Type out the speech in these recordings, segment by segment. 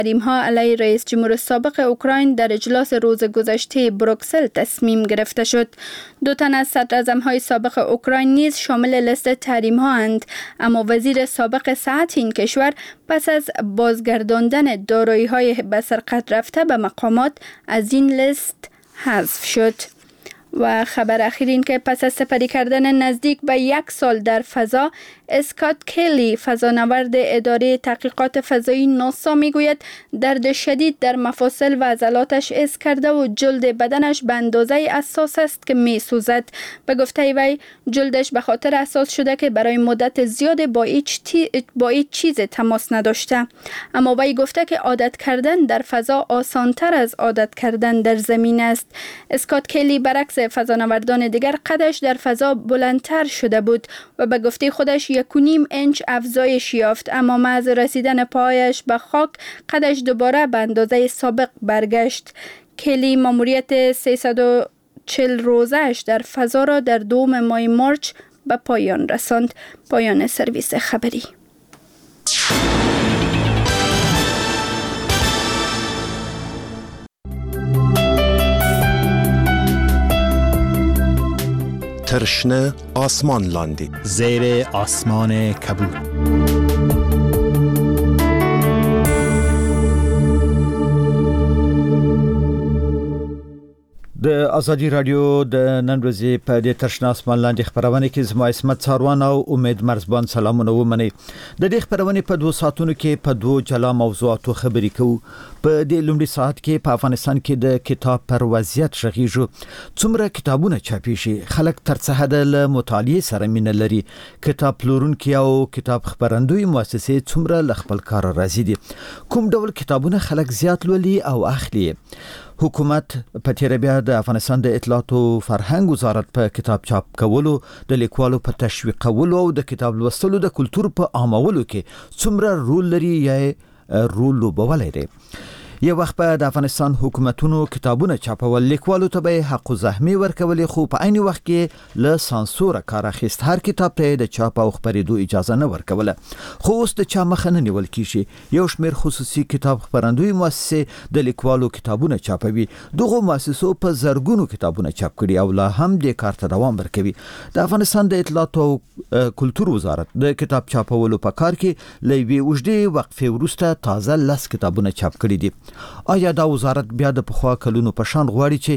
تحریم‌ها علیه رئیس جمهور سابق اوکراین در اجلاس روز گذشته بروکسل تصمیم گرفته شد. 2 تن از صدراعظم‌های سابق اوکراین نیز شامل لیست تحریم‌ها اند، اما وزیر سابق صحت این کشور پس از بازگرداندن دارایی‌های به سرقت رفته به مقامات از این لیست حذف شد. و خبر اخیر این که پس از سپری کردن نزدیک به 1 سال در فضا، اسکات کلی، فضانورد اداره تحقیقات فضایی ناسا، میگوید درد شدید در مفاصل و عضلاتش حس کرده و جلد بدنش به اندازه اساس است که می سوزد. به گفته وی جلدش به خاطر اساس شده که برای مدت زیاد با هیچ چیز تماس نداشته. اما وی گفته که عادت کردن در فضا آسانتر از عادت کردن در زمین است. اسکات کلی برعکس فضانوردان دیگر قدش در فضا بلندتر شده بود و به گفته خودش 1.5 اینچ افزایش یافت، اما محض رسیدن پایش به خاک قدش دوباره به اندازه سابق برگشت. کلی ماموریت 340 روزه‌اش در فضا را در 2 ماه مارچ به پایان رساند. پایان سرویس خبری. ترشنه آسمان لاندی زیر آسمان کبود. د ازادي رادیو د نن ورځې په د ترشنه آسمان لاندې خبرونه کې زما اسمت څاروان او امید مرزبان سلامونه ومني. د دې خبرونه په 2 ساعتونو کې په 2 جلا موضوعاتو خبرې کوو. په دې لومړي ساعت کې په افغانستان کې د کتاب پر وضعیت شغیږو. څومره کتابونه چاپی شي، خلک تر څه حد له مطالعه سره مینه لري، کتاب پلورونکي او کتاب خبرندوی مؤسسې څومره ل خپل کار راځي دي، کوم ډول کتابونه خلک زیات لولي او اخلي. حکومت په تیر بیا د افغانستان د اطلاعات او فرهنګ وزارت په کتاب چاپ کولو، د لیکوالو په تشویقولو او د کتاب لوستلو د کلتور په عامولو کې څومره رول لري یا رول لوبولی دی. یو وخت په د افغانستان حکومتونو کتابونه چاپول، لیکوالو ته به حق زحمي ورکولې، خو په عین وخت کې له سانسور کار اخیست، هر کتاب ته د چاپ او خبرېدو اجازه نه ورکوله. خو اوس د چا مخه نه نیول کیږي. یو شمېر خصوصي کتاب خبرندوی مؤسسې د لیکوالو کتابونه چاپوي. دغه مؤسسو په زرګونو کتابونه چاپ کړي او لا هم د کار ته دوام ورکوي. د افغانستان د اطلاعات او کلتور وزارت د کتاب چاپولو په کار کې لوي وجدي وقفه ورسته تازه 10 کتابونه چاپ کړي دي. آیا دا وزارت بیا د پخوا کلونو په شان غواړي چې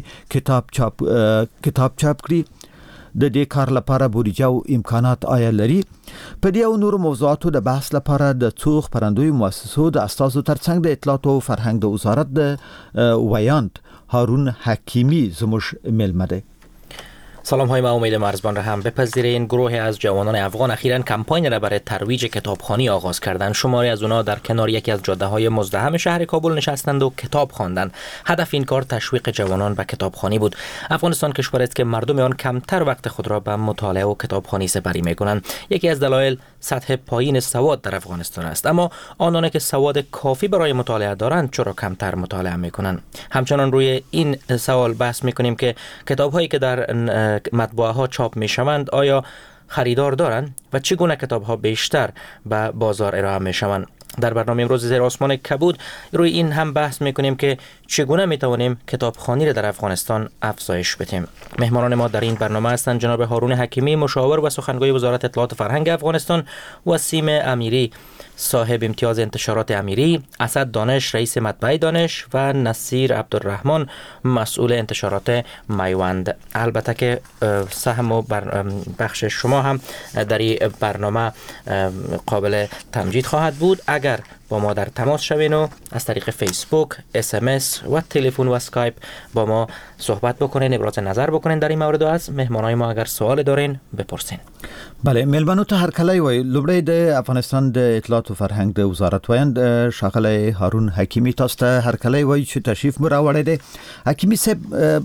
کتاب چاپ کړي؟ د دې کار لپاره بودیجه او امکانات آیا لري؟ په دې او نورو موضوعاتو د بحث لپاره د څو خبرندوی مؤسسو د استازو ترڅنګ د اطلاعات او فرهنګ د وزارت د ویاند هارون حکیمی زموږ ملمه ده. سلام های، من امید مرزبان را هم بپذیرین. گروه از جوانان افغان اخیراً کمپاین را برای ترویج کتابخوانی آغاز کردند. شماری از اونها در کنار یکی از جاده‌های مزدحم شهر کابل نشستند و کتاب خواندند. هدف این کار تشویق جوانان به کتابخوانی بود. افغانستان کشوری است که مردم آن کمتر وقت خود را به مطالعه و کتابخوانی سپری می‌کنند. یکی از دلایل سطح پایین سواد در افغانستان است، اما آنان که سواد کافی برای مطالعه دارند چرا کمتر مطالعه می‌کنند؟ همچنان روی این سوال بحث می‌کنیم که کتاب‌هایی که در مطبوعه ها چاپ می شوند آیا خریدار دارند و چگونه کتاب ها بیشتر به بازار ارائه می شوند. در برنامه امروز زیر آسمان کبود روی این هم بحث می کنیم که چگونه می توانیم کتابخوانی را در افغانستان افزایش بدیم. مهمانان ما در این برنامه هستند جناب هارون حکیمی، مشاور و سخنگوی وزارت اطلاعات و فرهنگ افغانستان، وسیم امیری، صاحب امتیاز انتشارات امیری، اسد دانش، رئیس مطبعه دانش و نصیر عبدالرحمن، مسئول انتشارات میوند. البته که سهم و بخش شما هم در این برنامه قابل تمجید خواهد بود اگر با ما در تماس شوین و از طریق فیسبوک، SMS و تلفن و اسکایپ با ما صحبت بکنین، ابراز نظر بکنین در این مورد و از مهمانای ما اگر سوال دارین بپرسین. بله، ملمنو ته هر کله وای لومړی د افغانستان د اطلاعات او فرهنګ د وزارت وایند ښاغلی هارون حکیمی تاسو ته هر کله وای چې تشریف مو راوړی دی. حکیمی صاحب،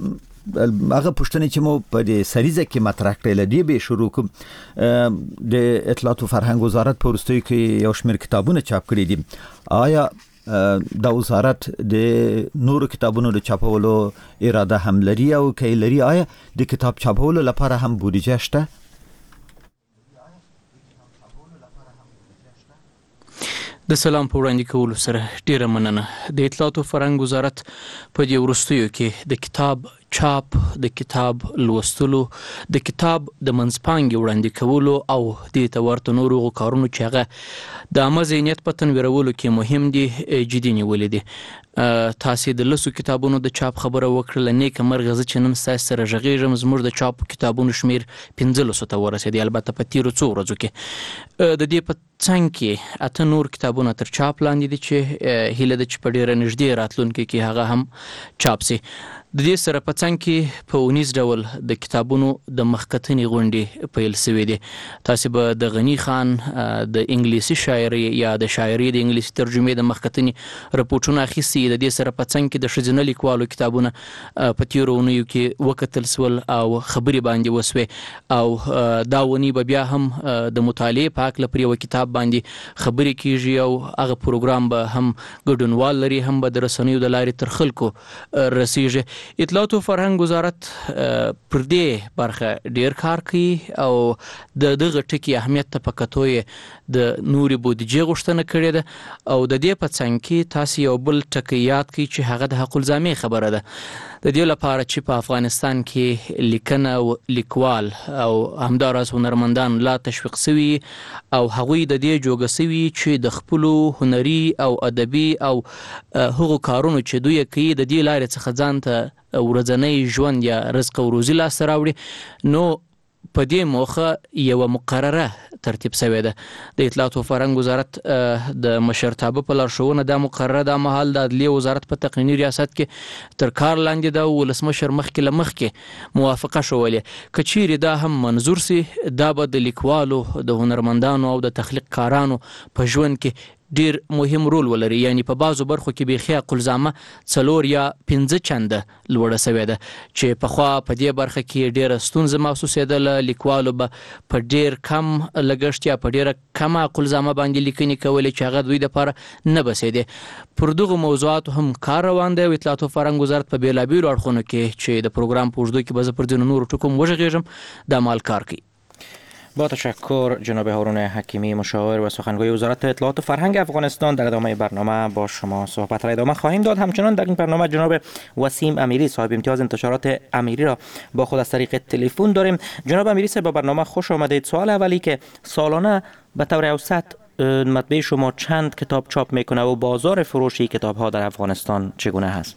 هغه پوښتنې چې مو په دې سریزه کې مطرح کړل دي به شروع کوم. د اطلاعات او فرهنګ وزارت په وروستیو کې یو شمېر کتابونه چاپ کړي دي. آیا دا وزارت د نورو کتابونو د چاپولو اراده هم لري او که لري آیا د کتاب چاپولو لپاره هم بودیجه شته؟ د سلام په وړاندې کولو سره ډیره مننه. د اطلاعات او فرهنګ وزارت په دې وروستیو کې د کتاب چاپ، د کتاب لوستلو، د کتاب د منځپانګې وړاندې کولو او دې ته ورته نورو کارونو چې هغه د عامه ذهنیت په تنویرولو کې مهم دي جدي نیولې دي. تاسې د لسو کتابونو د چاپ خبره وکړله. نیکه مرغه زه چې نن ستاسې سره غږېږم، زموږ د چاپ کتابونو شمېر 15 ته ورسېدی، البته په تېرو څو ورځو کې. د دې په څنګ کې 8 نور کتابونه تر چاپ لاندې دي چې هیله ده چې په ډېره نږدې راتلونکي کې هغه هم چاپ سي. د دې سره په څنګ کې په اونیز ډول د کتابونو د مخکتنې غونډې پیل شوې دي. تاسې به د غني خان د انګلیسي شاعري یا د شاعري د انګلیسي ترجمې د مخکتنې رپورټونه اخیستي. د دې سره په څنګ کې د ښځینه لیکوالو کتابونه په تېرو اونیو کې وکتل سول او خبرې باندې وسوې، او دا اونۍ به بیا هم د مطالعې په هکله پر یوه کتاب باندې خبرې کیږي او هغه پروګرام به هم ګډونوال لري، هم به د رسنیو د لارې تر خلکو رسیږي. اطلاعات او فرهنګ وزارت پر دې برخه ډیر کار کوي او د دغه ټکي اهمیت ته په کتو یې د نورې بودیجې غوښتنه کړې ده. او د دې په څنګ کې تاسې یو بل ټکی یاد کړئ چې هغه د حق الزامې خبره ده. د دې لپاره چې په افغانستان کې لیکنه او لیکوال او همداراز هنرمندان لا تشویق سوي او هغوی د دې جوګه سوي چې د خپلو هنري او ادبي او هغو کارونو چې دوی کوي د دې لارې څخه ځان ته ورځنی ژوند یا رزق او روزي لاسته راوړي. نو په دې موخه یوه مقرره ترتیب شوې ده. د اطلاعات او فرهنګ وزارت د مشرتابه په لارښوونه دا مقرره دا مهال د عدلیې وزارت په تقنیني ریاست کې تر کار لاندې ده. ولسمشر مخکې له مخکې موافقه شولې. که چیرې دا هم منظور سي، دا به د لیکوالو، د هنرمندانو او د تخلیق کارانو په ژوند کې ډیر مهم رول ولري. یعنی په بعضو برخو کې بیخي حق الزامه 4 یا 5 چنده لوړه شوې ده چې پخوا په دې برخه کې ډیره ستونزه محسوسېدله. لیکوالو به په ډیر کم لګښت یا په ډیره کمه حق الزامه باندې لیکنې کولې چې هغه دوی دپاره نه بسېدې. پر دغو موضوعاتو هم کار روان دی. اطلاعات او فرهنګ وزارت په بېلابېلو اړخونو کې چې د پروګرام په اوږدو کې به زه پر ځینو نورو ټکو وغږېږم دا مال کار کوي. با تشکر جناب هارون حکیمی، مشاور و سخنگوی وزارت اطلاعات و فرهنگ افغانستان. در ادامه برنامه با شما صحبت را ادامه خواهیم داد. همچنان در این برنامه جناب وسیم امیری، صاحب امتیاز انتشارات امیری را با خود از طریق تلفن داریم. جناب امیری صاحب، با برنامه خوش آمدید. سوال اولی که سالانه به طور اوسط مطبع شما چند کتاب چاپ میکنه و بازار فروشی کتاب ها در افغانستان چگونه هست؟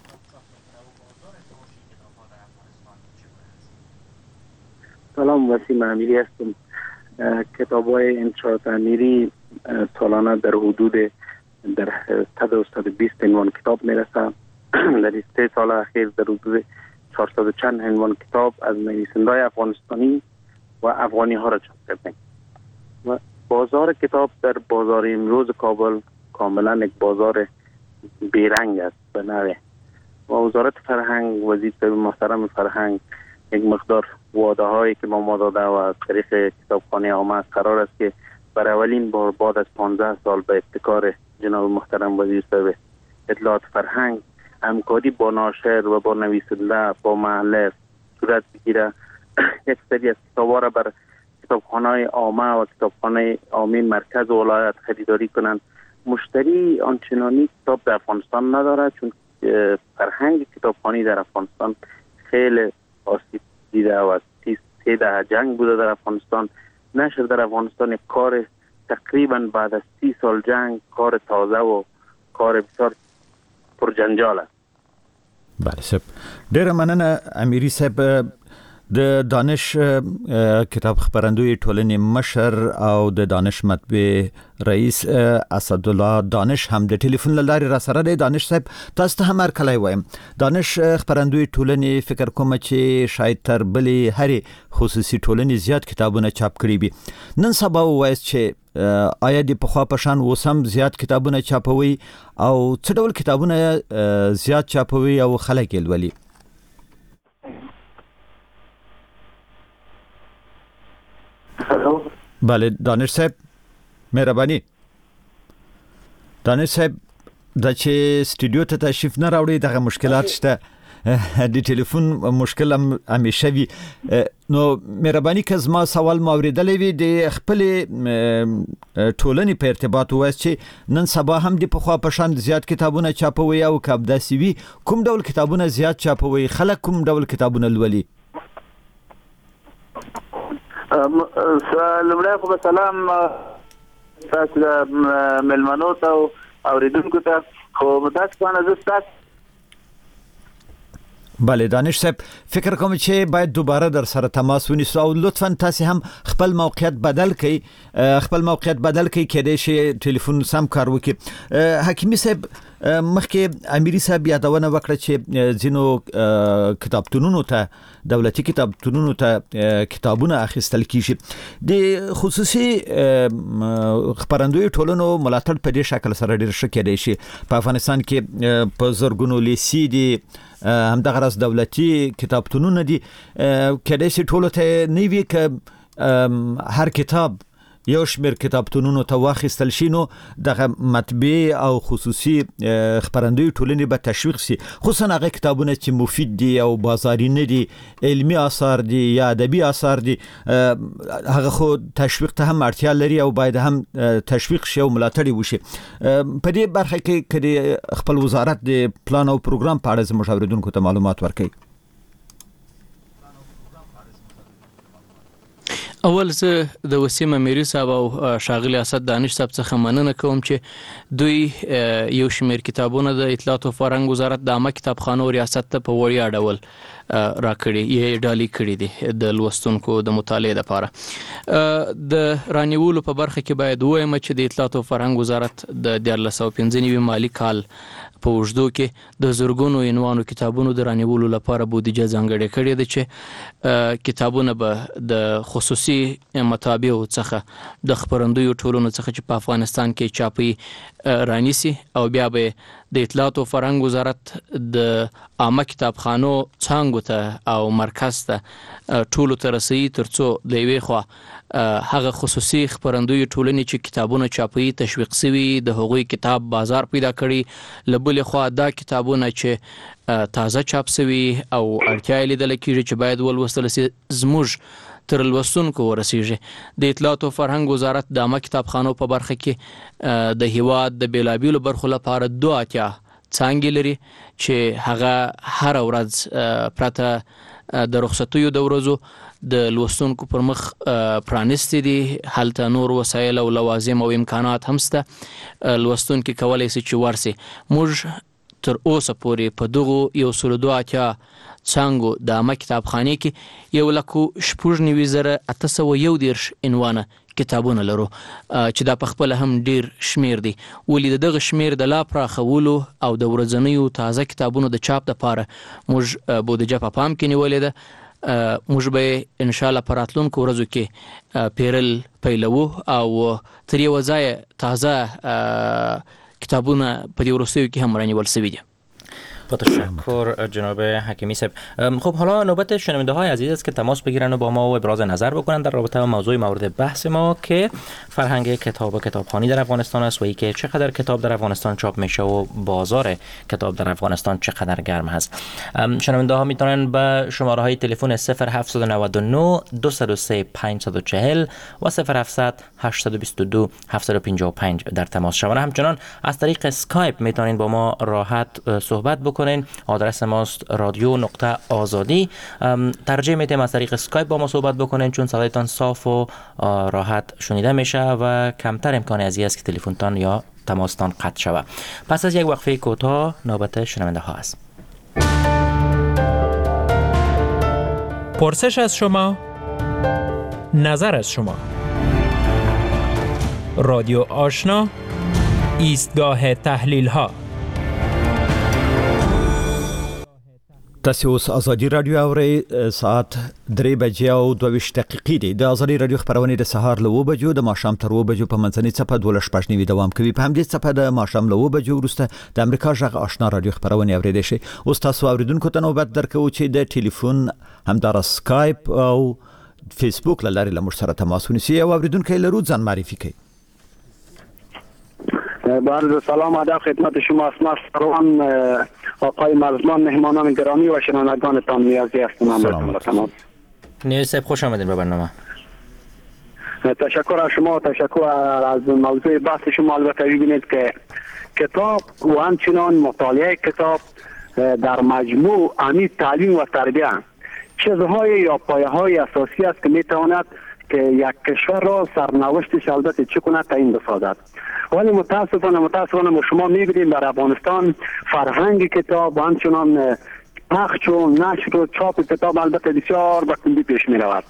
سلام، وسیم امیری هستم. کتاب‌های انتشارات امیری سالانه در حدود 100-120 عنوان کتاب میرسه. در 3 سال اخیر در حدود 400 چند عنوان کتاب از نویسنده‌های افغانستانی و افغانی ها را چاپ کردیم. و بازار کتاب در بازار امروز کابل کاملا یک بازار بیرنگ است به نوعی. و وزارت فرهنگ، وزیر محترم فرهنگ یک مقدار وعده هایی که ما داده و از طریق کتابخانه عامه قرار است که برای اولین بار بعد از 15 سال به ابتکار جناب محترم وزیر صاحب اطلاعات فرهنگ همکاری با ناشر و با نویسنده با محله صورت بگیره. یک سری از کتاب‌ها را بر کتابخانه عامه و کتابخانه عامه مرکز و ولایت خریداری کنند. مشتری آنچنانی کتاب در افغانستان نداره، چون فرهنگ کتابخانی در افغانستان خیلی آسیب دیده و 3 دهه جنگ بوده در افغانستان. نشر در افغانستان کار تقریبا بعد از 30 سال جنگ کار تازه و کار بسیار پرجنجال است. بله صاحب، ډیره مننه امیری صاحب. د دانش کتاب خبرندوی ټولنې مشر او د دانش مطبع رئیس اسدالله دانش هم د ټلیفون لارې را سره دی. دانش صاحب، تاسو ته هم هرکلی وایم. دانش خبرندوی ټولنې فکر کوم چې شاید تر بلې هرې خصوصي ټولنې زیات کتابونه چاپ کړي وي. نن سبا ووایست چې آیا د پخوا په شان اوس هم زیات کتابونه چاپوي او څه ډول کتابونه زیات چاپوي او خلک یې لولي؟ بله دانش صاحب، مهرباني. دانش صاحب، دا چې سټوډیو ته تشریف نه راوړي دغه مشکلات شته. د ټلیفون مشکل هم همیشه وي. نو مهرباني که زما سوال موریدلې وي د خپل ټولنې په ارتباط وایي چې نن سبا هم د پخوا په شان زیات کتابونه چاپوي او کابدا سی وي کوم ډول کتابونه زیات چاپوي خلک کوم ډول کتابونه لولي؟ لومړی خو سلام تاسو ملمنو ته او اوریدونکو ته. خو تاسو باندې زستات بله دانش صاحب فکر کوم چې باید دوباره در سره تماس ونیسو او لطفا تاسو هم خپل موقعیت بدل کړئ کېدای شي ټلیفون سم کار وکړي. حکیمی صاحب مخکې امیری صاحب یادونه وکړه چې ځینو کتابتونونو ته دولتي کتابتونونو ته کتابونه اخیستل کیږي. د خصوصي خبرندوی ټولنو ملاتړ په دې شکل سره ډیر ښه کېدای شي. په افغانستان کې په زرګونو لیسي دي همدغه راز دولتي کتابتونونه دي کېدای شي ټولو ته نه وي که هر کتاب یو شمیر کتابتونونو ته واخیستل شي نو دغه مطبوع او خصوصي خبرندوی ټولنې به تشویق شي خصوصا هغه کتابونه چې مفید دي او بازاري نه دي علمي آثار دي یا ادبي آثار دي هغه خو تشویق ته هم اړتیا لري او باید هم تشویق شي او ملاتړ وشي. په دې برخه کې کړي خپل وزارت د پلان او پروګرام په اړه زموږ اوریدونکو ته معلومات ورکړي. اول زه د وسیم امیری صاحب او شاغلی اسد دانش صاحب څخه مننه کوم چې دوی یو شمیر کتابونه د اطلاعات او فرهنګ وزارت د عامه کتابخانو ریاست ته په وړیا ډول راکړي یې ډالۍ کړي دي د لوستونکو د مطالعه لپاره. د رانیولو په برخه کې باید وایم چې د اطلاعات او فرهنګ وزارت د 2015 مالی کال په وژدو کې د زرګونو عنوانو کتابونو د رانیولو لپاره بودیجه ځانګړې کړې ده چې کتابونه به د خصوصي مطابعو څخه د خبرندویو ټولنو څخه چې په افغانستان کې چاپي رانیسي او بیا به د اطلاعات او فرهنګ وزارت د عامه کتابخانو څانګو ته او مرکز ته ټولو ته رسي ترڅو د یوې خوا هغه خصوصي خبرندوی ټولنې چې کتابونه چاپي تشویق شوي د هغوی کتاب بازار پیدا کړي لبلې خوا دا کتابونه چې تازه چاپ شوي او اړتیا یې لیدل کېږي چې باید ولوستل شي زموږ تر لوستونکو ورسیږي. د اطلاعات او فرهنګ وزارت د عامه کتابخانو په برخه کې د هیواد د بیلابیلو برخو لپاره 2 څانګې لري چې هغه هر ورځ پرته د رخصتیو د ورځو د لوستونکو پر مخ پرانیستي دي. هلته نور وسایل او لوازم او امکانات هم شته لوستونکي کولی شي چې ورسي. موږ تر اوسه پورې په دغو 102 څانګو د عامه کتابخانې کې 1,691,811 عنوانه کتابونه لرو چې دا په خپل هم ډیر شمیر دي. ولې دغه شمیر د لا پراخولو او د ورځنیو تازه کتابونو د چاپ لپاره موږ بودیجه په پام کې نیولې ده. موږ به ان شاء الله په راتلونکو ورځو کې پیرل پیلوو او تر یو ځای تازه کتابونه په دې وروستیو کې هم رانیول شوي دي. با تشکر جناب حکیمی صاحب. خب حالا نوبت شنونده های عزیز است که تماس بگیرن و با ما ابراز نظر بکنن در رابطه با موضوع مورد بحث ما که فرهنگ کتاب و کتابخوانی در افغانستان است و اینکه چقدر کتاب در افغانستان چاپ میشه و بازار کتاب در افغانستان چقدر گرم هست. شنونده ها میتونن به شماره های تلفن 0799 203 540 و 0700 822 755 در تماس شوند. همچنان از طریق اسکایپ میتونین با ما راحت صحبت بکنین. آدرس ماست رادیو.آزادی. ترجیح میدیم از طریق اسکایپ با ما صحبت بکنین چون صدایتان صاف و راحت شنیده میشه و کمتر امکان ازی است که تلفنتان یا تماستان قطع شود. پس از یک وقفه کوتاه نوبت شنونده ها است. پرسش از شما، نظر از شما. رادیو آشنا، ایستگاه تحلیل ها. تاسو اوس ازادي رادیو اورئ. ساعت 3:22 دي. د ازادي رادیو خبرونه د سهار له 2 بجو د ماښام تر 2 بجو په منځنۍ صفه 12:15 دوام کوي. په همدې صفه د ماښام له 2 بجو وروسته د امریکا ژغ آشنا رادیو خبرونه اوریدئ شي. اوس تاسو اوریدونکو ته نوبت درکوم چې د ټلیفون همدار اسکایپ او فیسبوک لارې له موږ سره تماس ونیسي او اوریدونکو له روزان معرفي کوي. با عرض سلام ادب خدمت شما اسمت سروان آقای مرزبان، مهمانان گرامی و شنوندگانتان نیازی هستم. تمام نیازی صاحب خوش آمدین به برنامه. تشکر از شما، تشکر از موضوع بحث شما. البته ببینید که کتاب و همچنان مطالعه کتاب در مجموع عمیق تعلیم و تربیه چیزهای یا پایه‌های اساسی است که میتواند که یک کشور را سرنوشتش البته چه کند تعیین بسازد. ولی متاسفانه ما شما میبینید در افغانستان فرهنگ کتاب و همچنان پخش و نشر و چاپ کتاب البته بسیار به کندی پیش میرود.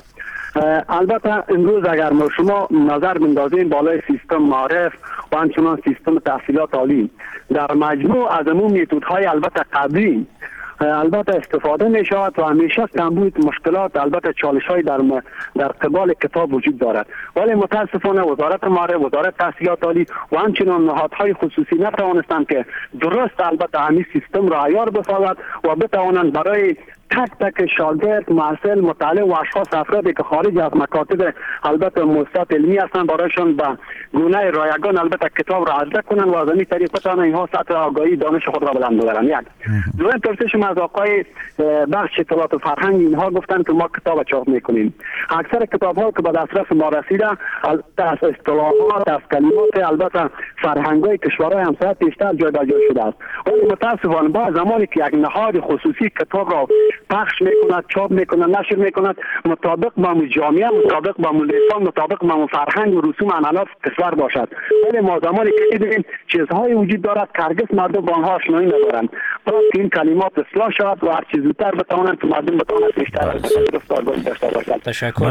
البته امروز اگر ما شما نظر بندازیم بالای سیستم معارف و همچنان سیستم تحصیلات عالی در مجموع از عموم میتودهای البته قبلی البته استفاده می شود و همیشه کمبود مشکلات البته چالش های در قبال کتاب وجود دارد. ولی متاسفانه وزارت معارف، وزارت تحصیلات عالی و همچنان نهادهای خصوصی نتوانستند که درست البته همین سیستم را عیار بسازد و بتوانند برای تک تک شاگرد، محصل، مطالع و اشخاص افرادی که خارج از مکاتب البته مؤسسات علمی هستند برایشان به گونه رایگان البته کتاب را عرضه کنند و از این طریق بتوانند اینها سطح آگاهی دانش خود را بلند ببرند. یک دوم پرسش از آقای بخش اطلاعات و فرهنگ، اینها گفتند که ما کتاب چاپ میکنیم. اکثر کتاب ها که به دسترس ما رسیده از اصطلاحات، از کلمات البته فرهنگ‌های کشورهای همسایه بیشتر جای به جای شده است. ولی متاسفانه با زمانی که یک نهاد خصوصی کتاب را پخش میکند، چاپ میکند، نشر میکند، مطابق با جامعه، مطابق با لسان، مطابق با فرهنگ و رسوم و عنعنات کشور باشد. ولی ما زمانی که ببینیم چیزهای وجود دارد که هرگز مردم با آنها آشنایی ندارند، باید که این کلمات اصلاح شود و هر چیز زودتر بتوانند که مردم بتوانند بیشتر گفتارگویی داشته باشند. تشکر.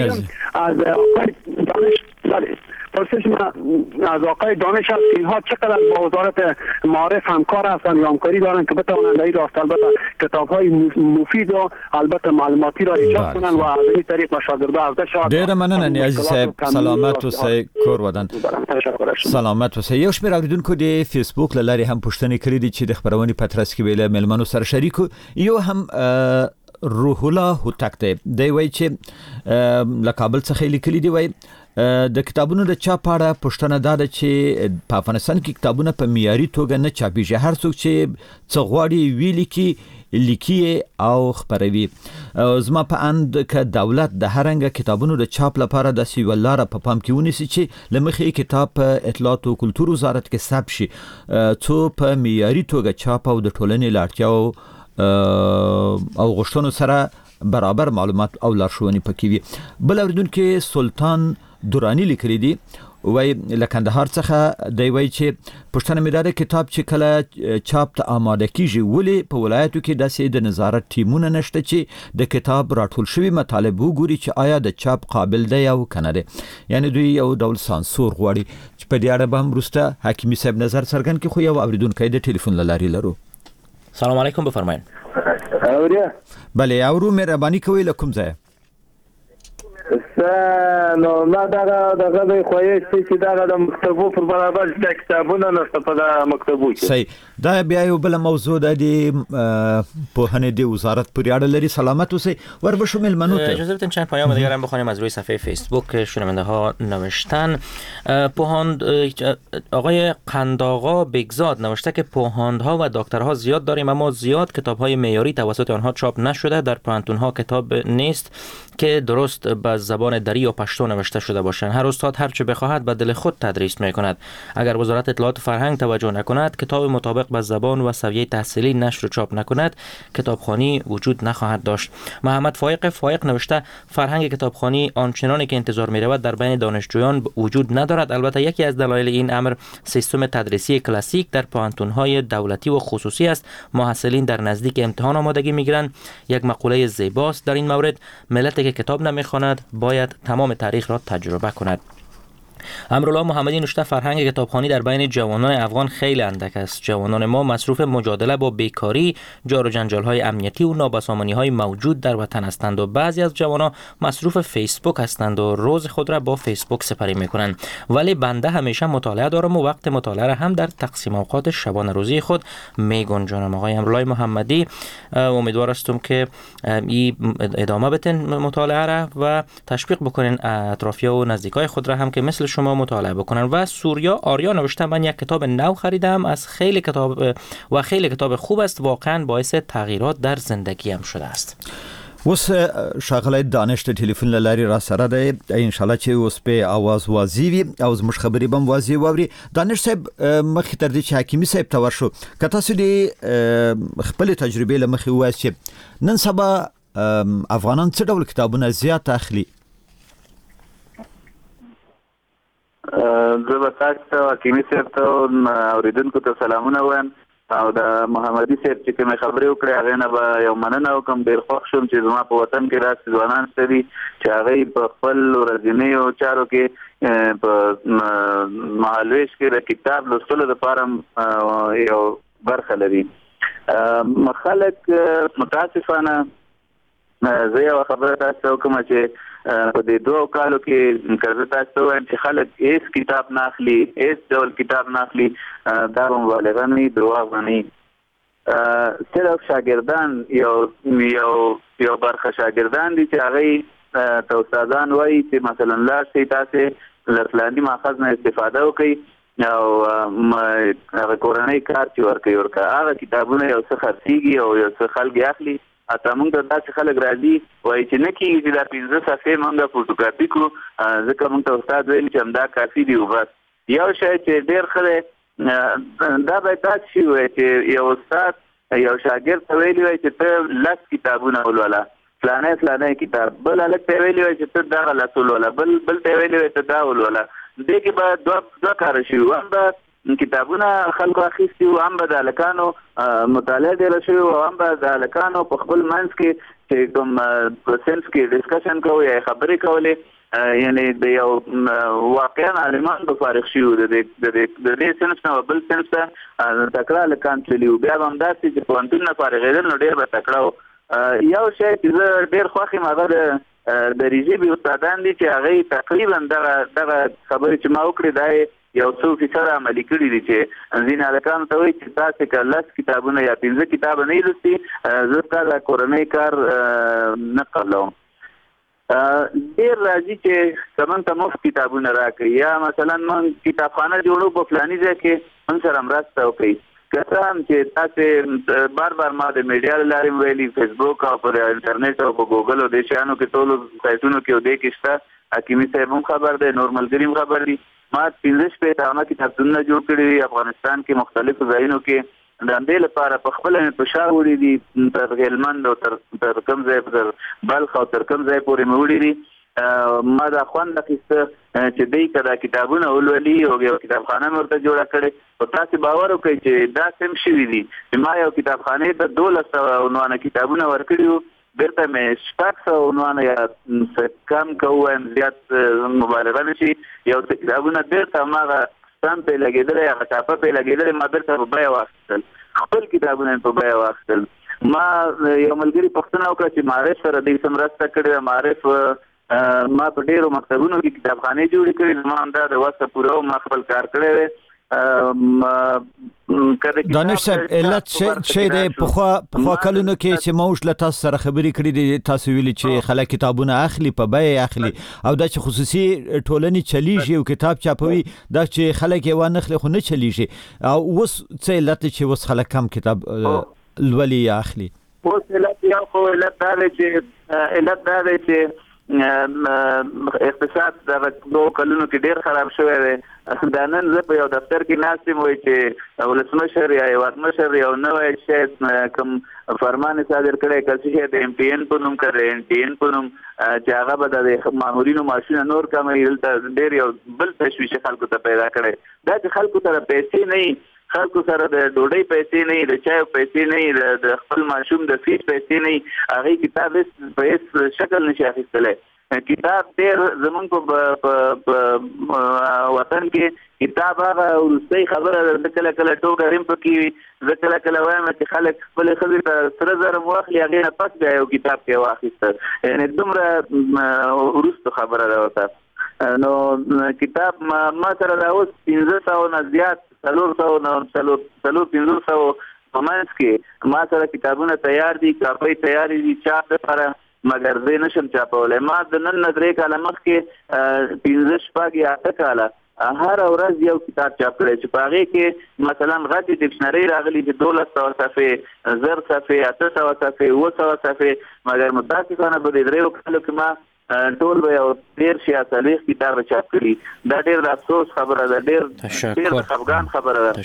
از آقای دانش پرسش از آقای دانش است اینها چقدر با وزارت معارف همکار هستند یا همکاری دارند که بتوانند این راست البته کتاب‌های مفید و البته معلوماتی را ایجاد کنند و از این طریق به شاگردان عرضه شود. ډیره مننه عزیز صاحب، سلامت اوسئ، کور ودان. سلامت اوسئ. یو شمېر اوریدونکو د فیسبوک له لارې هم پوښتنې کړې دي چې د خبرونې پترس کې ویله ملمنو سره شریکو. یو هم روح الله هوتک دی وایي چې له کابل څخه لیکلي دی، وایي د کتابونو د چاپ اړه پوښتنه ده چې په افغانستان کې کتابونه په معیاري توګه نه چاپیږي. هر څوک چې څه غواړي ویلي لیکي او خبروي. زما په اند که دولت د هرنګ کتابونو د چاپ لپاره د سی ولاره په پام کې ونیسي چې لمخې کتاب په اطلاعات او کلتور وزارت کې ثبت شي، څو په معیاري توګه چاپ او د ټولنې لاړتیاو او غوښتنو سره برابر معلومات او لارښوونې پکې وي. بل اوریدونکو سلطان دورانی لیکلی دی، وای لکندهار څخه دی وای چې پښتنه مدار کتاب چې کله چاپ ته آماده کیږي ولی په ولایتو کې داسې د نظارت ټیمونه نشته چې د کتاب راټول شوی مطالب وګوري چې آیا د چاپ قابل دی او کنه دی. یعنی دوی یو ډول سانسور غواړي چې په دې اړه به هم وروسته حکیمي صاحب نظر څرګند کړي. خو یو اوریدونکی د ټلیفون له لارې لرو. سلام علیکم، بفرمایئ. بله اورو، مهرباني کوئ له کوم ځای؟ نو ما دغه د خوښ چې دغه د مکتبو پر برابر د کتابونو نشته په مکتبو کې. صحیح. دا بیا یو بل موضوع د په هنه د وزارت پورې اړه لري. سلامت اوسئ. ور به شامل منوته اجازه بدین چند پیام دیگر هم بخونیم از روی صفحه فیسبوک. شنونده ها نوشتن آقای قنداغا بگزاد نوشته که پوهاندها و دکترها زیاد داریم اما زیاد کتاب‌های معیاری توسط آنها چاپ نشده. در پانتون‌ها کتاب نیست که درست به زبان دری و پشتو نوشته شده باشند. هر استاد هر چه بخواهد به دل خود تدریس می‌کند. اگر وزارت اطلاعات و فرهنگ توجه نکند، کتاب مطابق به زبان و سویه تحصیلی نشر و چاپ نکند، کتابخوانی وجود نخواهد داشت. محمد فایق نوشته فرهنگ کتابخوانی آنچنانی که انتظار می‌رود در بین دانشجویان وجود ندارد. البته یکی از دلایل این امر سیستم تدریسی کلاسیک در پانتون‌های دولتی و خصوصی است. محصلین در نزدیک امتحان آمادگی می‌گیرند. یک مقوله زیباست در این مورد: ملتی که کتاب نمی‌خواند باید تمام تاریخ را تجربه کند. امرالله محمدی نوشته فرهنگ کتابخوانی در بین جوانان افغان خیلی اندک است. جوانان ما مصروف مجادله با بیکاری، جار و جنجال‌های امنیتی و نابسامانی‌های موجود در وطن هستند و بعضی از جوانان مصروف فیسبوک هستند و روز خود را با فیسبوک سپری می‌کنند. ولی بنده همیشه مطالعه دارم و وقت مطالعه را هم در تقسیم اوقات شبانه روزی خود می‌گنجانم. آقای امرالله محمدی امیدوار هستم که ادامه بدین مطالعه را و تشویق بکنین اطرافیان و نزدیکای خود را هم که مثل شما مطالعه بکنن. و سوریا آریا نوشته من یک کتاب نو خریدم از خیلی کتاب خوب است، واقعا باعث تغییرات در زندگیم شده است. اوس شاغله دانش ته ټلیفون لاري را سره ده ان شاء الله چې اوس په आवाज واضح وي او زموږ خبرې بم واضح ووري. دانش صاحب مخ تر دې چې حکیمی صاحب تور شو کته سړي خپل تجربه لمخې وایي چې نن سبا افغانان څه ډول کتابونه زیات اخلي؟ زه به تاسو حکیمی صاحب ته اوریدونکو ته سلامونه وایم او د محمدي صاحب چې کوم خبرې وکړې هغه نه به یو مننه وکم. ډېر خوښ شوم چې زما په وطن کې داسې ځوانان شته دي چې هغه په خپل ورځنیو چارو کې په مهالویش کې د کتاب لوستلو لپاره یو برخه لري. خلک متاسفانه زه یو خبره تاسو کوم چې په دې 2 کالو کې کله تاسو وایم چې خلک هیڅ کتاب نه اخلي، هیڅ ډول کتاب نه اخلي، دا مبالغه نه، دروغ نه. صرف شاګردان یو برخه شاګردان دي چې هغه ته استادان وایي چې مثلا لاسي تاسو لفلاني ماخذ نه استفاده وکړي او هغه کورنۍ کار چې ورکه هغه کتابونه یو څه خرڅيږي او یو څه خلک اخلي. اته موږ د داسې خلک راځي وایي چې نه کېږي چې دا 15 صفحې موږ فوټوکاپي کړو، ځکه موږ ته استاد ویلي چې همدا کافي دي. وبس یو شی چې ډېر ښه دا به تاسو وایي چې یو استاد یو شاګرد ته ویلي وایي چې ته 10 کتابونه ولوله، فلانه کتاب، بل هلک ته ویلي وایي چې ته دغه لس ولوله، بل ته ویلي وایي ته دا ولوله. دې کې به دوه کاره شي، هم به کتابونه خلکو اخیستي او هم به د هلکانو مطالعه ډېره شوې او هم به د هلکانو په خپل منځ کې چې کوم په سنس کې ډسکشن کوو یا خبرې کولې، یعنی د یو واقعا عالمان به فارغ شي د دې سنس نه بل سنس ته تکړه هلکان تللي وو. بیا به همداسې چې پوهنتون نه فارغېدل نو ډېر به تکړه وو. یو شی چې زه ډېر خوښ یم هغه د ریژبي استادان دي چې هغوی تقریبا دغه خبرې چې ما وکړې دا یو 100% عملي کړي دي چې ځینې هلکانو ته وایي چې تاسې که 10 کتابونه یا 15 کتابه نه لوستي زه ستا د کورنۍ کار نه قبلوم. ډېر راځي چې که موږ ته مفت کتابونه راکړي یا مثلا موږ کتابخانه جوړو په فلاني ځای کې موږ سره مرسته وکړي. که څه هم چې تاسې بار ما د میډیا له لارې ویلي فیسبوک او پر انټرنیټ او په ګوګل او دې شیانو کې ټولو سایټونو کې دې کې شته، حکیمي صاحب هم خبر دی، نور ملګري هم خبر دي. ما 15 شپېته کتابتونونه جوړ کړي دي افغانستان کې مختلفو ځایونو کې. د همدې لپاره په خپله مې فشار وړي دي تر هلمند او تر کوم ځای تر بلخ او تر کوم ځای پورې مې وړي دي. ما دا خوند اخیسته چې دوی که دا کتابونه ولولي او یو کتابخانه مې ورته جوړه کړې. خو تاسې باور وکړئ چې داسې هم شوي دي چې ما یو کتابخانې ته 1200 عنوانه کتابونه ورکړي وو، بیرته مې 600 عنوانه یا کم که ووایم زیات مبالغه نه شي یو کتابونه بیرته هماغه سم پرې لګېدلی هغه ټاپه پرې لګېدلی ما بیرته په بیه واخیستل، خپل کتابونه مې په بیه واخیستل. ما یو ملګري پوښتنه وکړه چې معرف سره دوی څه مرسته کړې ده. معرف ما په ډېرو مکتبونو کې کتابخانې جوړې کړې، ما همدا د وسه پوره ما خپل کار کړی دی. دانش صاحب علت شي د په کلونو کې چې موږ له تاسو سره خبرې کړې دي تاسو ویلي چې خلک کتابونه اخلي په بیه اخلي او دا چې خصوصي ټولنې چلیږي او کتاب چاپوي دا چې خلک یې وانه خلک خو نه چلیږي او اوس څه علت چې اوس خلک کم کتاب لولي یا اخلي؟ اوس علت یو خو علت دا دی چې اقتصاد د 2 کلونو کې ډیر خراب شوی دی. دا نن زه په یو دفتر کې ناست یم وایي چې ولسمشر یا هیوادمشر یو نوی شی کوم فرمان صادر کړی که څه شی د MTN په نوم که د NTN په نوم چې هغه به د مامورینو معاشونه نور کموي. دلته ډېر یو بل تشویش خلکو ته پیدا کړی دا چې خلکو سره پیسې نه وي، خلکو سره د ډوډۍ پیسې نه وي، د چایو پیسې نه وي، د خپل ماشوم د فیس پیسې نه وي، هغې کتاب په هېڅ شکل نشي اخیستلی. کتاب ډېر زمونږ په وطن کې کتاب هغه وروستۍ خبره ده. زه کله ټوکه هم پکې وي، زه کله وایم چې خلک خپلې ښځې ته سره زر واخلي هغې نه پس بیا یو کتاب کې واخیسته، یعنې دومره وروستو خبره ده ورته. نو کتاب ما سره دا اوس 1500 نه زیات 400 نه 400-500 په منځ کې ما سره کتابونه تیار دي، کاپۍ تیارې دي چاپ لپاره. مگر زه نشم چاپولی. ما د نن نه 3 کاله مخکې 15 شپږ یا 8 کاله هر ورځ یو کتاب چاپ کړی چې په هغې کې مثلا غټې ډکشنري راغلي چې 1200 صفحې 1000 صفحې 800 صفحې 700 صفحې مګر متاسفانه په دې 3 کالو کې ما ټول به یو 13 یا 40 کتاب چاپ کړي. دا ډېر د افسوس خبره ده، ډېر خفګان خبره ده.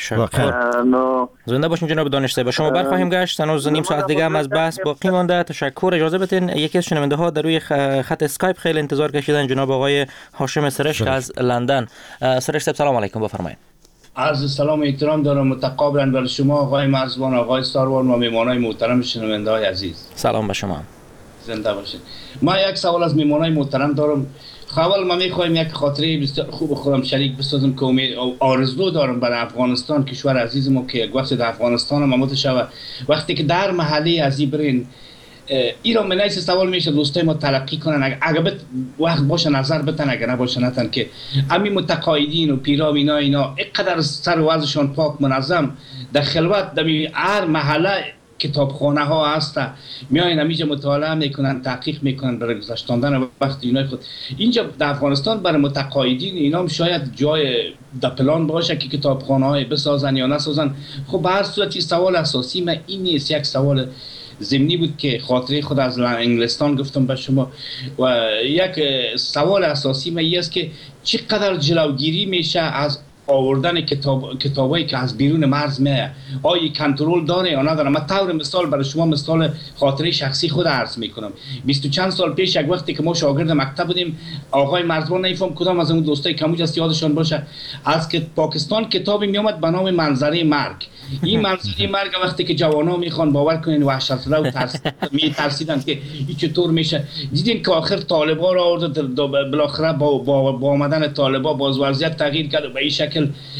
تشکر. زنده باشین جناب دانش صاحب. شما برخواهیم گشت. هنوز نیم ساعت دیگه هم از بحث باقی مانده. تشکر. اجازه بدین یکی از شنونده ها در روی خط اسکایپ خیلی انتظار کشیدن، جناب آقای هاشم سرشک از لندن. سرشک صاحب سلام علیکم، بفرمایید. عرض سلام و احترام دارم متقابلا بر شما آقای مرزبان، آقای ساروان و مهمانای محترم شنونده های عزیز. سلام به شما. زنده باشید. ما یک سوال از مهمانای محترم دارم. اول ما میخوایم یک خاطره بسیار خوب خودم شریک بسازم که آرزو دارم برای افغانستان، کشور عزیز ما که یک وقت در افغانستان هم متشوه وقتی که در محله ازی برین ایران من ایسه سوال میشه دوستای ما تلقی کنن، اگه وقت باشه نظر بتن، اگه نباشه نتن که امی متقاعدین و پیرا اینا اینقدر سر و وضعشان پاک منظم در خلوت در هر محله کتابخانه ها هست، میاین همیشه مطالعه میکنن، تحقیق میکنن برای گذشتاندن وقت اینای خود. اینجا در افغانستان برای متقاعدین اینا هم شاید جای در پلان باشه که کتابخانه های بسازن یا نسازن. خب به هر صورت سوال اساسی من این نیست، یک سوال ضمنی بود که خاطره خود از انگلستان گفتم به شما و یک سوال اساسی من این است که چقدر جلوگیری میشه از آوردن کتابایی که از بیرون مرز میه، آیا کنترل داره یا نداره؟ من طور مثال برای شما مثال خاطره شخصی خود عرض میکنم. 20 چند سال پیش یک وقتی که ما شاگرد مکتب بودیم، آقای مرزبان نمیفهم کدام از اون دوستای کموج است یادشان باشه، از که پاکستان کتابی میومد به نام منظره مرگ. این منظره مرگ وقتی که جوانا میخوان باور کنین وحشت زده و میترسیدن که این چطور میشه، دیدین که آخر طالبا را آورد، بالاخره با آمدن طالبا باز وضعیت تغییر کرد و به این شکل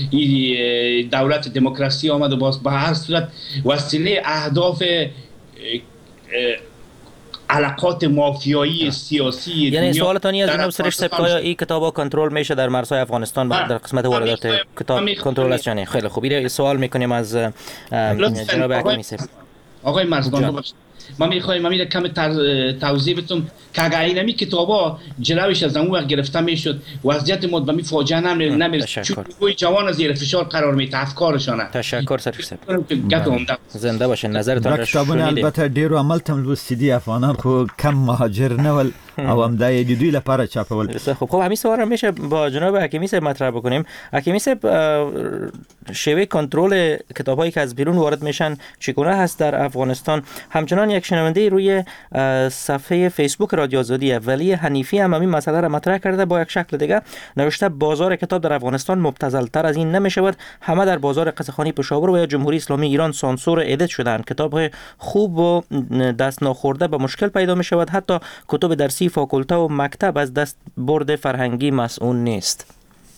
دولت دموکراسی آمد و باز به هر صورت وسیله اهداف علاقات مافیایی سیاسی. یعنی سوالتانی از جناب سرشک صاحب آیا این کتابا کنترل میشه در مرزهای افغانستان در قسمت واردات کتاب کنترل است؟ یعنی خیلی خوب. این سوال میکنیم از جناب حکیمی صاحب. آقای مرزبان باشید، ما میخوایم کم توضیح بدم که اگر اینمی کتابا جلوش از اون وقت گرفته میشد وضعیت ما به می فاجعه نمیرسید، چون گوی جوان زیر فشار قرار میگیره افکارشان. تشکر سرشک صاحب. زنده باشین. نظرتان را شنیدید. البته ډیرو عمل تم لوستیدي افغانان خو کم مهاجر نه او هم د دوی لپاره چاپول. خب همین سوال رو میشه با جناب حکیمی صاحب مطرح بکنیم. حکیمی صاحب، شیوه کنترل کتابایی که از بیرون وارد میشن چگونه هست در افغانستان؟ همچنان یک شنونده روی صفحه فیسبوک رادیو آزادی ولی حنیفی هم همین مسئله را مطرح کرده با یک شکل دیگه. نوشته بازار کتاب در افغانستان مبتذل‌تر از این نمیشود، همه در بازار قصه‌خوانی پشاور و یا جمهوری اسلامی ایران سانسور ادیت شدن، کتاب‌های خوب و دست ناخورده به مشکل پیدا میشود، حتی کتب درسی فاکولته و مکتب از دست برد فرهنگی مسئول نیست.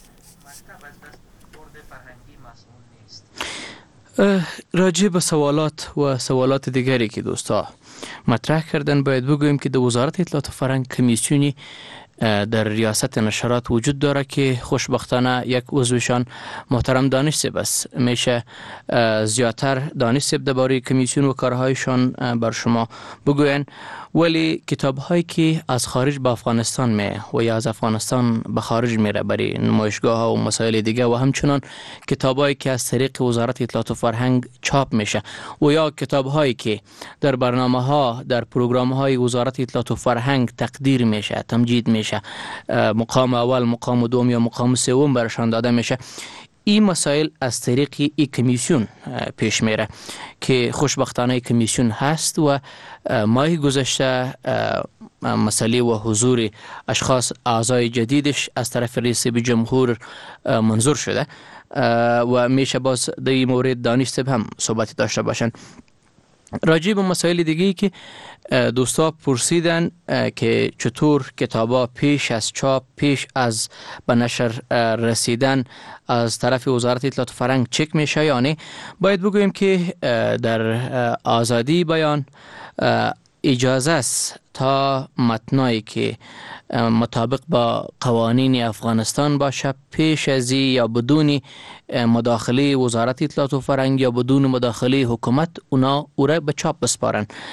راجع به سوالات دیگری که دوستا مطرح کردن باید بگویم که در وزارت اطلاعات و فرهنگ کمیسیونی در ریاست نشرات وجود داره که خوشبختانه یک عضوشان محترم دانش صاحب است. میشه زیادتر دانش صاحب درباره کمیسیون و کارهایشان بر شما بگوین، ولی کتاب هایی که از خارج به افغانستان میه و یا از افغانستان به خارج میره برای نمایشگاه ها و مسائل دیگه و همچنان کتاب هایی که از طریق وزارت اطلاعات و فرهنگ چاپ میشه و یا کتاب هایی که در برنامه ها در پروگرام های وزارت اطلاعات و فرهنگ تقدیر میشه، تمجید میشه، مقام اول، مقام دوم یا مقام سوم برشان داده میشه، این مسائل از طریق این کمیسیون پیش میره که خوشبختانه کمیسیون هست و ماه گذشته مسئله و حضور اشخاص اعضای جدیدش از طرف رئیس جمهور منظور شده و میشه باز در این مورد دانش صاحب هم صحبتی داشته باشن. راجع به مسائل دیگه‌ای که دوستا پرسیدن که چطور کتابا پیش از چاپ، پیش از به نشر رسیدن از طرف وزارت اطلاعات و فرهنگ چک میشه یا نه، باید بگویم که در آزادی بیان اجازه است تا متنایی که مطابق با قوانین افغانستان باشه پیش از یا بدون مداخله وزارت اطلاعات و فرهنگ یا بدون مداخله حکومت اونا او را به چاپ بسپارن.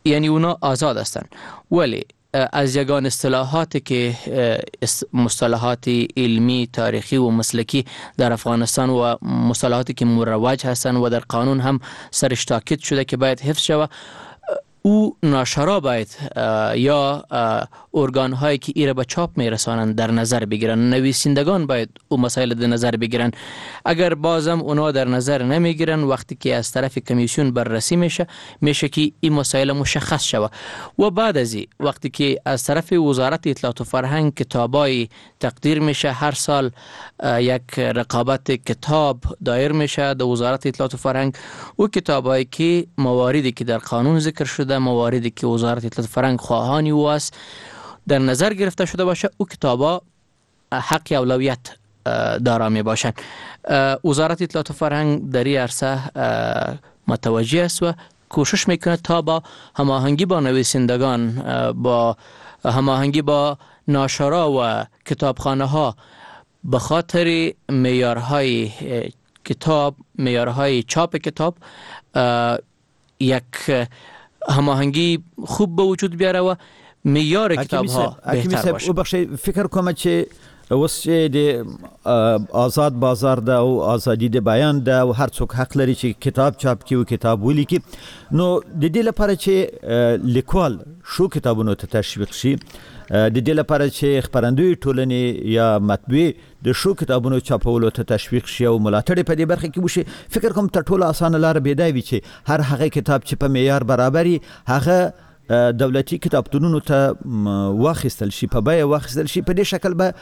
یعنی اونا آزاد هستند. ولی از یگان اصطلاحاتی که مصطلحات علمی، تاریخی و مسلکی در افغانستان و مصطلحاتی که مروج هستند و در قانون هم سرش تاکید شده که باید حفظ شود، او ناشرا باید یا ارگان هایی که ایره به چاپ میرسانند در نظر بگیرن، نویسندگان باید او مسائل در نظر بگیرن. اگر بازم اونا در نظر نمیگیرن، وقتی که از طرف کمیسیون بررسی میشه که این مسائل مشخص شود و بعد از این وقتی که از طرف وزارت اطلاعات و فرهنگ کتابای تقدیر میشه، هر سال یک رقابت کتاب دایر میشه در وزارت اطلاعات و فرهنگ، او کتابایی که مواردی که در قانون ذکر شده، مواردی که وزارت اطلاعات و فرهنگ خواهانی او است در نظر گرفته شده باشه، او کتابا حق اولویت دارا می باشند. وزارت اطلاعات و فرهنگ در این عرصه متوجه است و کوشش میکنه تا با هماهنگی با نویسندگان، با هماهنگی با ناشرا و کتابخانه ها به خاطر معیارهای کتاب، معیارهای چاپ کتاب، یک هماهنگی خوب به وجود بیاره و معیار کتاب ها بهتر باشه. بخشی فکر کنم که اوس د آزاد بازار ده او ازادي د بیان ده او هر څوک حق لري چې کتاب چاپ کړي او کتاب ولیکي. نو د دې لپاره چې لیکوال شو کتابونو ته تشویق شي، د دې لپاره چې خبرندوی ټولنې یا مطبوعي د شو کتابونو چاپولو ته تشویق شي او ملاتړ په دې برخه کې وشي، فکر کوم تر ټولو اسانه لار به دی چې هر هغه کتاب چې په معیار برابري هغه دولتي کتابتونونو ته واخیستل شي، په بیه واخیستل شي. په دې شکل به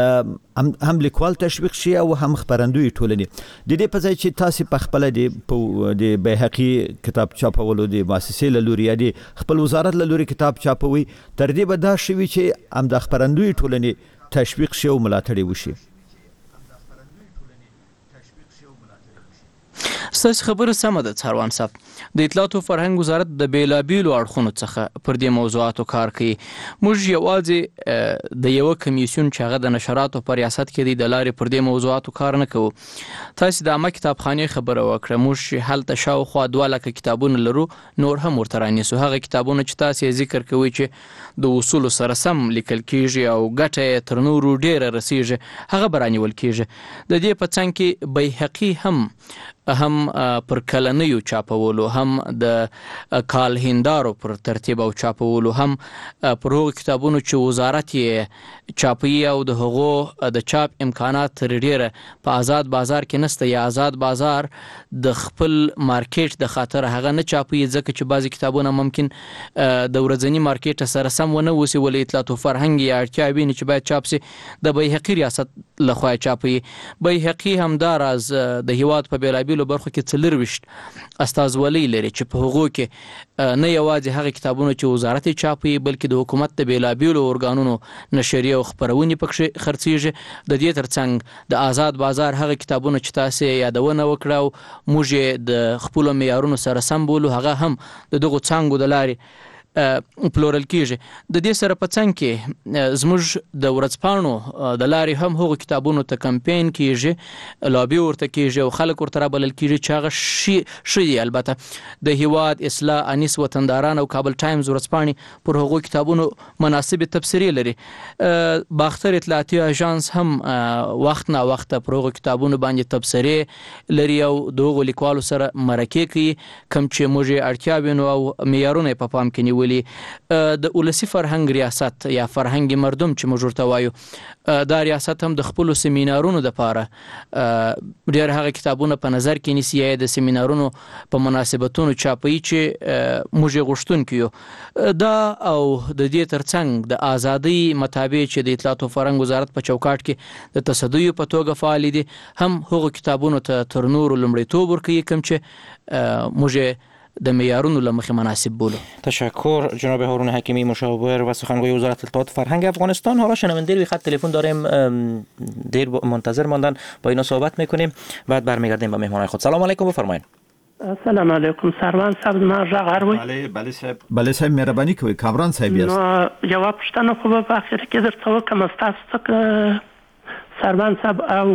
هم لیکوال تشویق شي او هم خبرندوی ټولنې. د دې په ځای چې تاسو په خپل د بیهقي کتاب چاپولو د مؤسسې له لوري یا د خپل وزارت له لوري کتاب چاپوي، تر دې به دا شوي چې هم د خبرندوی ټولنې تشویق شي او ملاتړ وشي. ستاسو خبره سمه ده څاروان صاحب. د اطلاعات او فرهنګ وزارت د بیلابیلو اړخونو څخه پر دې موضوعاتو کار کوي. موږ یوازې د یو کمیسیون چې هغه د نشراتو په ریاست کې دی د لارې پر دې موضوعاتو کار نه کوو. تاسو د عامه کتابخانې خبره وکړه، موږ هلته شاوخوا 2 لکه کتابونه لرو، نور هم ورته رانیسو. هغه کتابونه چې تاسو ذکر کوئ چې د اصولو سره سم لیکل کیږي او ګټه تر نورو ډیره رسیږي، هغه به رانیول کیږي. د دې په څنګ کې بیهقي هم پر کلنیو چاپولو، هم د کال هندارو پر ترتیب او چاپولو، هم پر هغو کتابونو چې وزارت یې چاپي او د هغو د چاپ امکانات تر ډیره په آزاد بازار کې نسته، یا آزاد بازار د خپل مارکیټ د خاطر هغه نه چاپي، ځکه چې بعضی کتابونه ممکن د ورځني مارکیټ سره سم ونه وسی، ولې اطلاعات او فرهنګ یې اړتیا ویني چې باید چاپ سي. د بیهقي ریاست لخوا چاپي. بیهقي همدار از د هیواد په بیلابیلو برخو کې 24 استازولۍ لري چې په هغو کې نه یوازې هغه کتابونه چې وزارت چاپي، بلکې د حکومت د بیلابیلو ارګانونو نشریه او خپرونې پکې خرڅیږي. د دې ترڅنګ د آزاد بازار هغه کتابونه چې تاسو یادونه وکړه او موږ د خپل معیارونو سره سم بولو، هغه هم د دغو څانګو د لارې پلورل کیږي. د دې سره په څنګ کې زموږ د ورځپاڼو د لارې هم هغو کتابونو ته کمپین کیږي، لابي ورته کیږي او خلک ورته رابلل کیږي چې هغه شي. البته د هیواد اصلاح، انیس، وطنداران او کابل ټایمز ورځپاڼې پر هغو کتابونو مناسب تبصرې لري. باختر اطلاعاتي اژانس هم وخت نه وخت پر هغو کتابونو باندې تبصرې لري او د هغو لیکوالو سره مرکې کوي، کوم چې موږ اړتیا وینو او معیارونه په پام کې نیولي. د ولسی فرهنګ ریاست یا فرهنګ مردم چې موږ ورته وایو، دا ریاست هم د خپل سیمینارونو لپاره ډېر هغه کتابونه په نظر کې نیسي، یا د سیمینارونو په مناسبتونو چاپي چې موږ غوښتونکي یو. دا او د دې ترڅنګ د ازادۍ مطابق چې د اطلاعات او فرهنګ وزارت په چوکاټ کې د تصدیو په توګه فعال دي، هم هغو کتابونو ته تر نورو لومړیتوب ورکوي کوم چې موږ د معیارونو له مخې مناسب بولو. تشکر جناب هارون حکیمی، مشاور و سخنگوی وزارت اطلاعات فرهنگ افغانستان. حالا شنونده روی خط تلفن داریم، دیر منتظر ماندن، با اینا صحبت میکنیم، بعد برمیگردیم با مهمانای خود. سلام علیکم، بفرمایید. السلام علیکم. سروان صاحب ما ژغاروي. بله صاحب مهرباني کوئ. کامران صاحب یاست. نو یو پښتنه خو په اخر کې درته وکم، تاسو څخه سروان صاحب او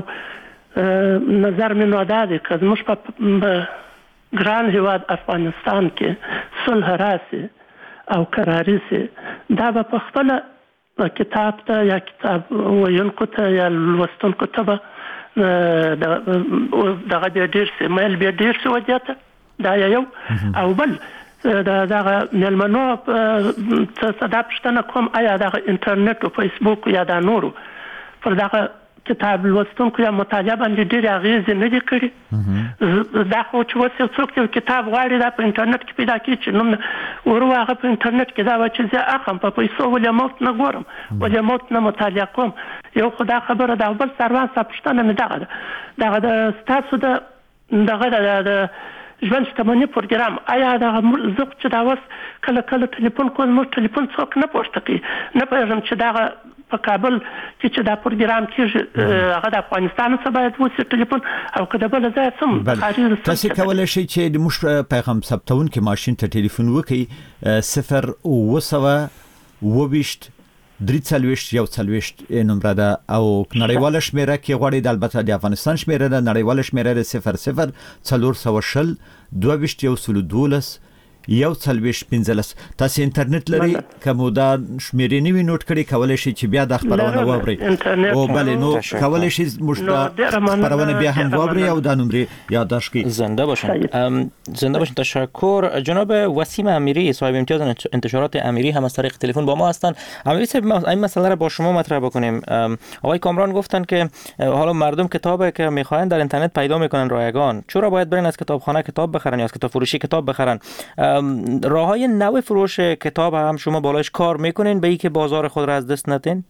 نظر مې نو دا دی که زموږ په ګران هیواد افغانستان کې صلح راسي او کراری سي دا په خپل کتاب ته یا کتاب ویونکو ته یا لوستونکو ته به دغه ډېر سي مېل به ډېر سي وجاته دا یو او بل دغه ملمنو صدا پښتنه کوم آیا دغه انټرنیټ او فیسبوک یا دا نورو پر دغه کتاب لوستونکو یا مطالعه باندې ډېر اغېز نه دي کړی دا خو چې وڅ څوک یو کتاب غواړي دا په انټرنیټ کې پیدا کیږي نو ورو هغه په انټرنیټ کې دا چې زه اخم په پیسو ولې موت نه ګورم ولې موت نه مطالعه کوم یو خدا خبره دا بل سروان صاحب نه دغه د تاسو د ژوند شتمنۍ پروګرام آیا دا زه چې دا وس کله ټلیفون کوم نو ټلیفون څوک نه پوښتنه کوي نه پېژنم چې دا په کابل چې دا پروګرام کې هغه د افغانستان څخه باید وسی ټلیفون او کله بل ځای سم تاسو کولای شئ چې د مش پیغام ثبتون کې ماشين ته ټلیفون وکړي 0 3 یو څلويشت نمبر ده او نړیواله شمیره کې غواړي د البته د افغانستان شمیره ده نړیواله شمیره ده 00 420 212 یو څلويشت 15 تاسو انټرنیټ لري کومه دا شمیرې نیوي نوٹ کړئ کولای شئ چې بیا د خبرونه واورئ او بل نو کولای شئ خبرونه بیا هم واورئ او د نمبر یادداشت کړئ زنده باشن تشکر جناب وسیم امیری صاحب امتیاز انتشارات امیری هم از طریق تلفن با ما هستند امیری صاحب ما این مسئله را با شما مطرح بکنیم آقای کامران گفتن که حالا مردم کتابی که میخواین در اینترنت پیدا میکنن رایگان چرا باید برن از کتابخانه کتاب بخرن یا از کتاب فروشی کتاب بخرن راههای نو فروش کتاب هم شما بالایش کار میکنین به اینکه بازار خود را از دست ندین؟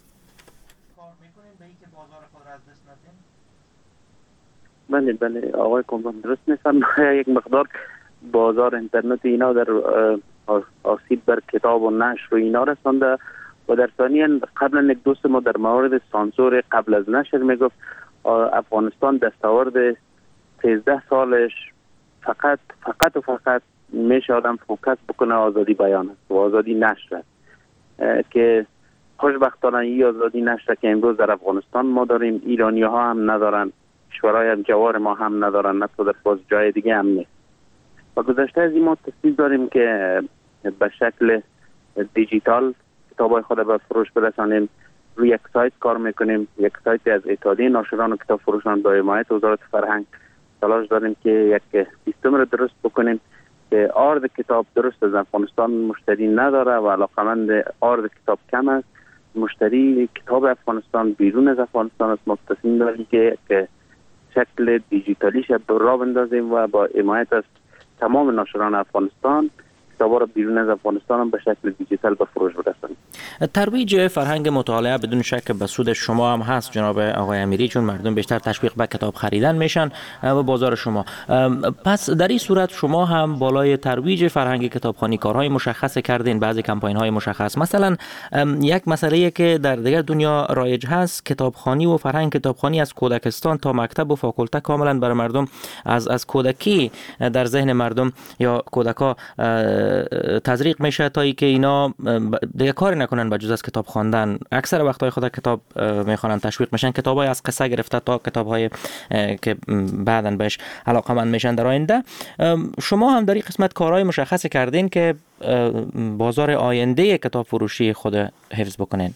بله آقای کامران درست میفرمایید یک مقدار بازار اینترنت اینا در آسیب بر کتاب و نشر و اینا رسانده و در ثانیاً قبلا یک دوست ما در مورد سانسور قبل از نشر میگفت افغانستان دستاورد 13 سالش فقط میشه آدم فوکس بکنه آزادی بیان است و آزادی نشر است که خوشبختانه این آزادی نشر که امروز در افغانستان ما داریم ایرانی ها هم ندارن کشورهای هم جوار ما هم ندارن حتی در باز جای دیگه هم نیست و گذشته از این ما تصمیم داریم که به شکل دیجیتال کتابای خود به فروش برسانیم روی یک سایت کار میکنیم یک سایت از اتحادیه ناشران و کتاب فروشان با حمایت وزارت فرهنگ تلاش داریم که یک سیستم رو درست بکنیم که عرض کتاب درست از افغانستان مشتری نداره و علاقمند عرض کتاب کم است مشتری کتاب افغانستان بیرون از افغانستان است تصمیم داریم که شکل دیجیتالیش راه بندازیم و با حمایت از تمام ناشران افغانستان کتابا را بیرون از افغانستان هم به شکل دیجیتال به فروش برسانیم. ترویج فرهنگ مطالعه بدون شک به سود شما هم هست جناب آقای امیری چون مردم بیشتر تشویق به کتاب خریدن میشن و بازار شما پس در این صورت شما هم بالای ترویج فرهنگ کتابخوانی کارهای مشخص کردین بعضی کمپاین های مشخص مثلا یک مسئله که در دیگر دنیا رایج هست کتابخوانی و فرهنگ کتابخوانی از کودکستان تا مکتب و فاکولته کاملا برای مردم از کودکی در ذهن مردم یا کودکا تزریق میشه تا اینکه اینا دیگه کاری نکنن به جز از کتاب خواندن اکثر وقتای خود کتاب میخوانن تشویق میشن کتابای از قصه گرفته تا کتابهای که بعداً بهش علاقه‌مند میشن در آینده شما هم در این قسمت کارهای مشخص کردین که بازار آینده کتاب فروشی خود حفظ بکنین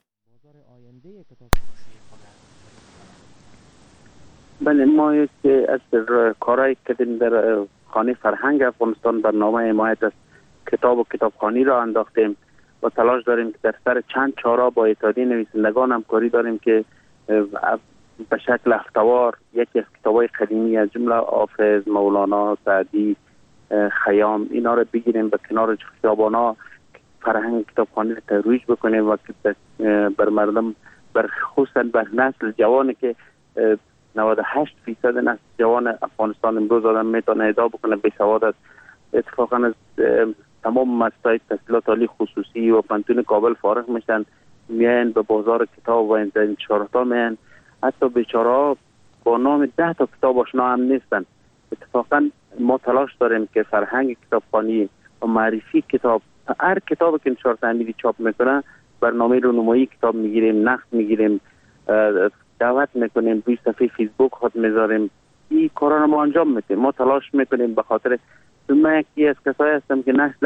بله ما یک از کارهایی که در خانه فرهنگ افغانستان برنامه حمایت از کتاب و کتابخوانی را انداختیم و تلاش داریم که در سر چند چاره با اتحادیه نویسندگان همکاری داریم که به شکل هفته‌وار یکی از کتاب‌های قدیمی از جمله حافظ، مولانا، سعدی، خیام اینا را بگیریم به کنار خیابانا فرهنگ کتابخوانی را ترویج بکنیم و بر مردم خصوصا بر نسل جوانی که 98% نسل جوان افغانستان امروز آدم میتونه ادعا بکنه بی سواد است اتفاقا از تمام مدرسه‌های تحصیلات عالی خصوصی و پانتون کابل فارغ میشن میان به بازار کتاب و انتشارات ها میان حتی بیچاره‌ها با نام 10 تا کتاب آشنا هم نیستن اتفاقا ما تلاش داریم که فرهنگ کتابخوانی و معرفی کتاب هر کتابی که انتشارات امیری چاپ میکنه برنامه رونمایی کتاب میگیریم نقد میگیریم دعوت میکنیم روی صفحه فیسبوک خود میذاریم این کارا رو ما انجام میدیم ما تلاش میکنیم به خاطر من یکی از کسایی هستم که نسل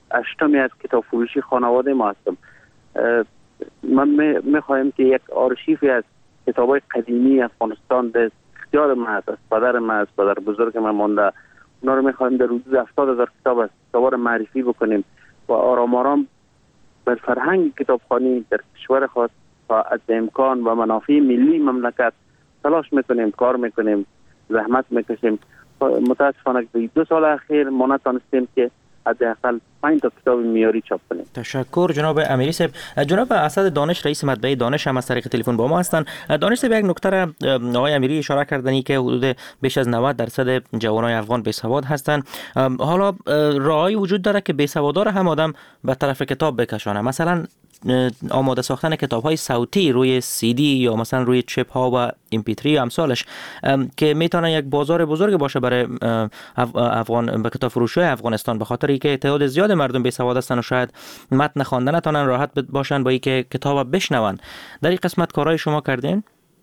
اشتمی از کتاب فروشی خانواده ما هستم. من میخوایم که یک آرشیفی از کتاب‌های قدیمی افغانستان در اختیار ما است، از پدر ما، از پدر بزرگ ما مانده. اونا رو میخوایم در حدود 70,000 کتاب از کتابا معرفی بکنیم و آرام آرام بر فرهنگ کتابخوانی در کشور خود تا از امکان و منافع ملی مملکت تلاش میکنیم، کار میکنیم، زحمت میکشیم. متاسفانه 2 سال اخیر ما نتونستیم که حداقل 5 تا کتاب معیاری چاپ کنیم. تشکر جناب امیری صاحب. جناب اسد دانش رئیس مطبعه دانش هم از طریق تلفن با ما هستند. دانش صاحب، یک نکته را آقای امیری اشاره کردنی که حدود بیش از 90% جوانای افغان بی‌سواد هستند. حالا راهی وجود داره که بی‌سوادا را هم آدم به طرف کتاب بکشانه، مثلا آماده ساختن کتاب‌های صوتی روی CD یا مثلا روی چپ ها و MP3 و امثالش که میتونه یک بازار بزرگ باشه برای افغان به کتاب فروشی افغانستان، به خاطر اینکه تعداد زیاد مردم بی‌سواد هستن و شاید متن خوانده نتونن راحت باشن با اینکه کتاب بشنون. در این قسمت کارهای شما کردین؟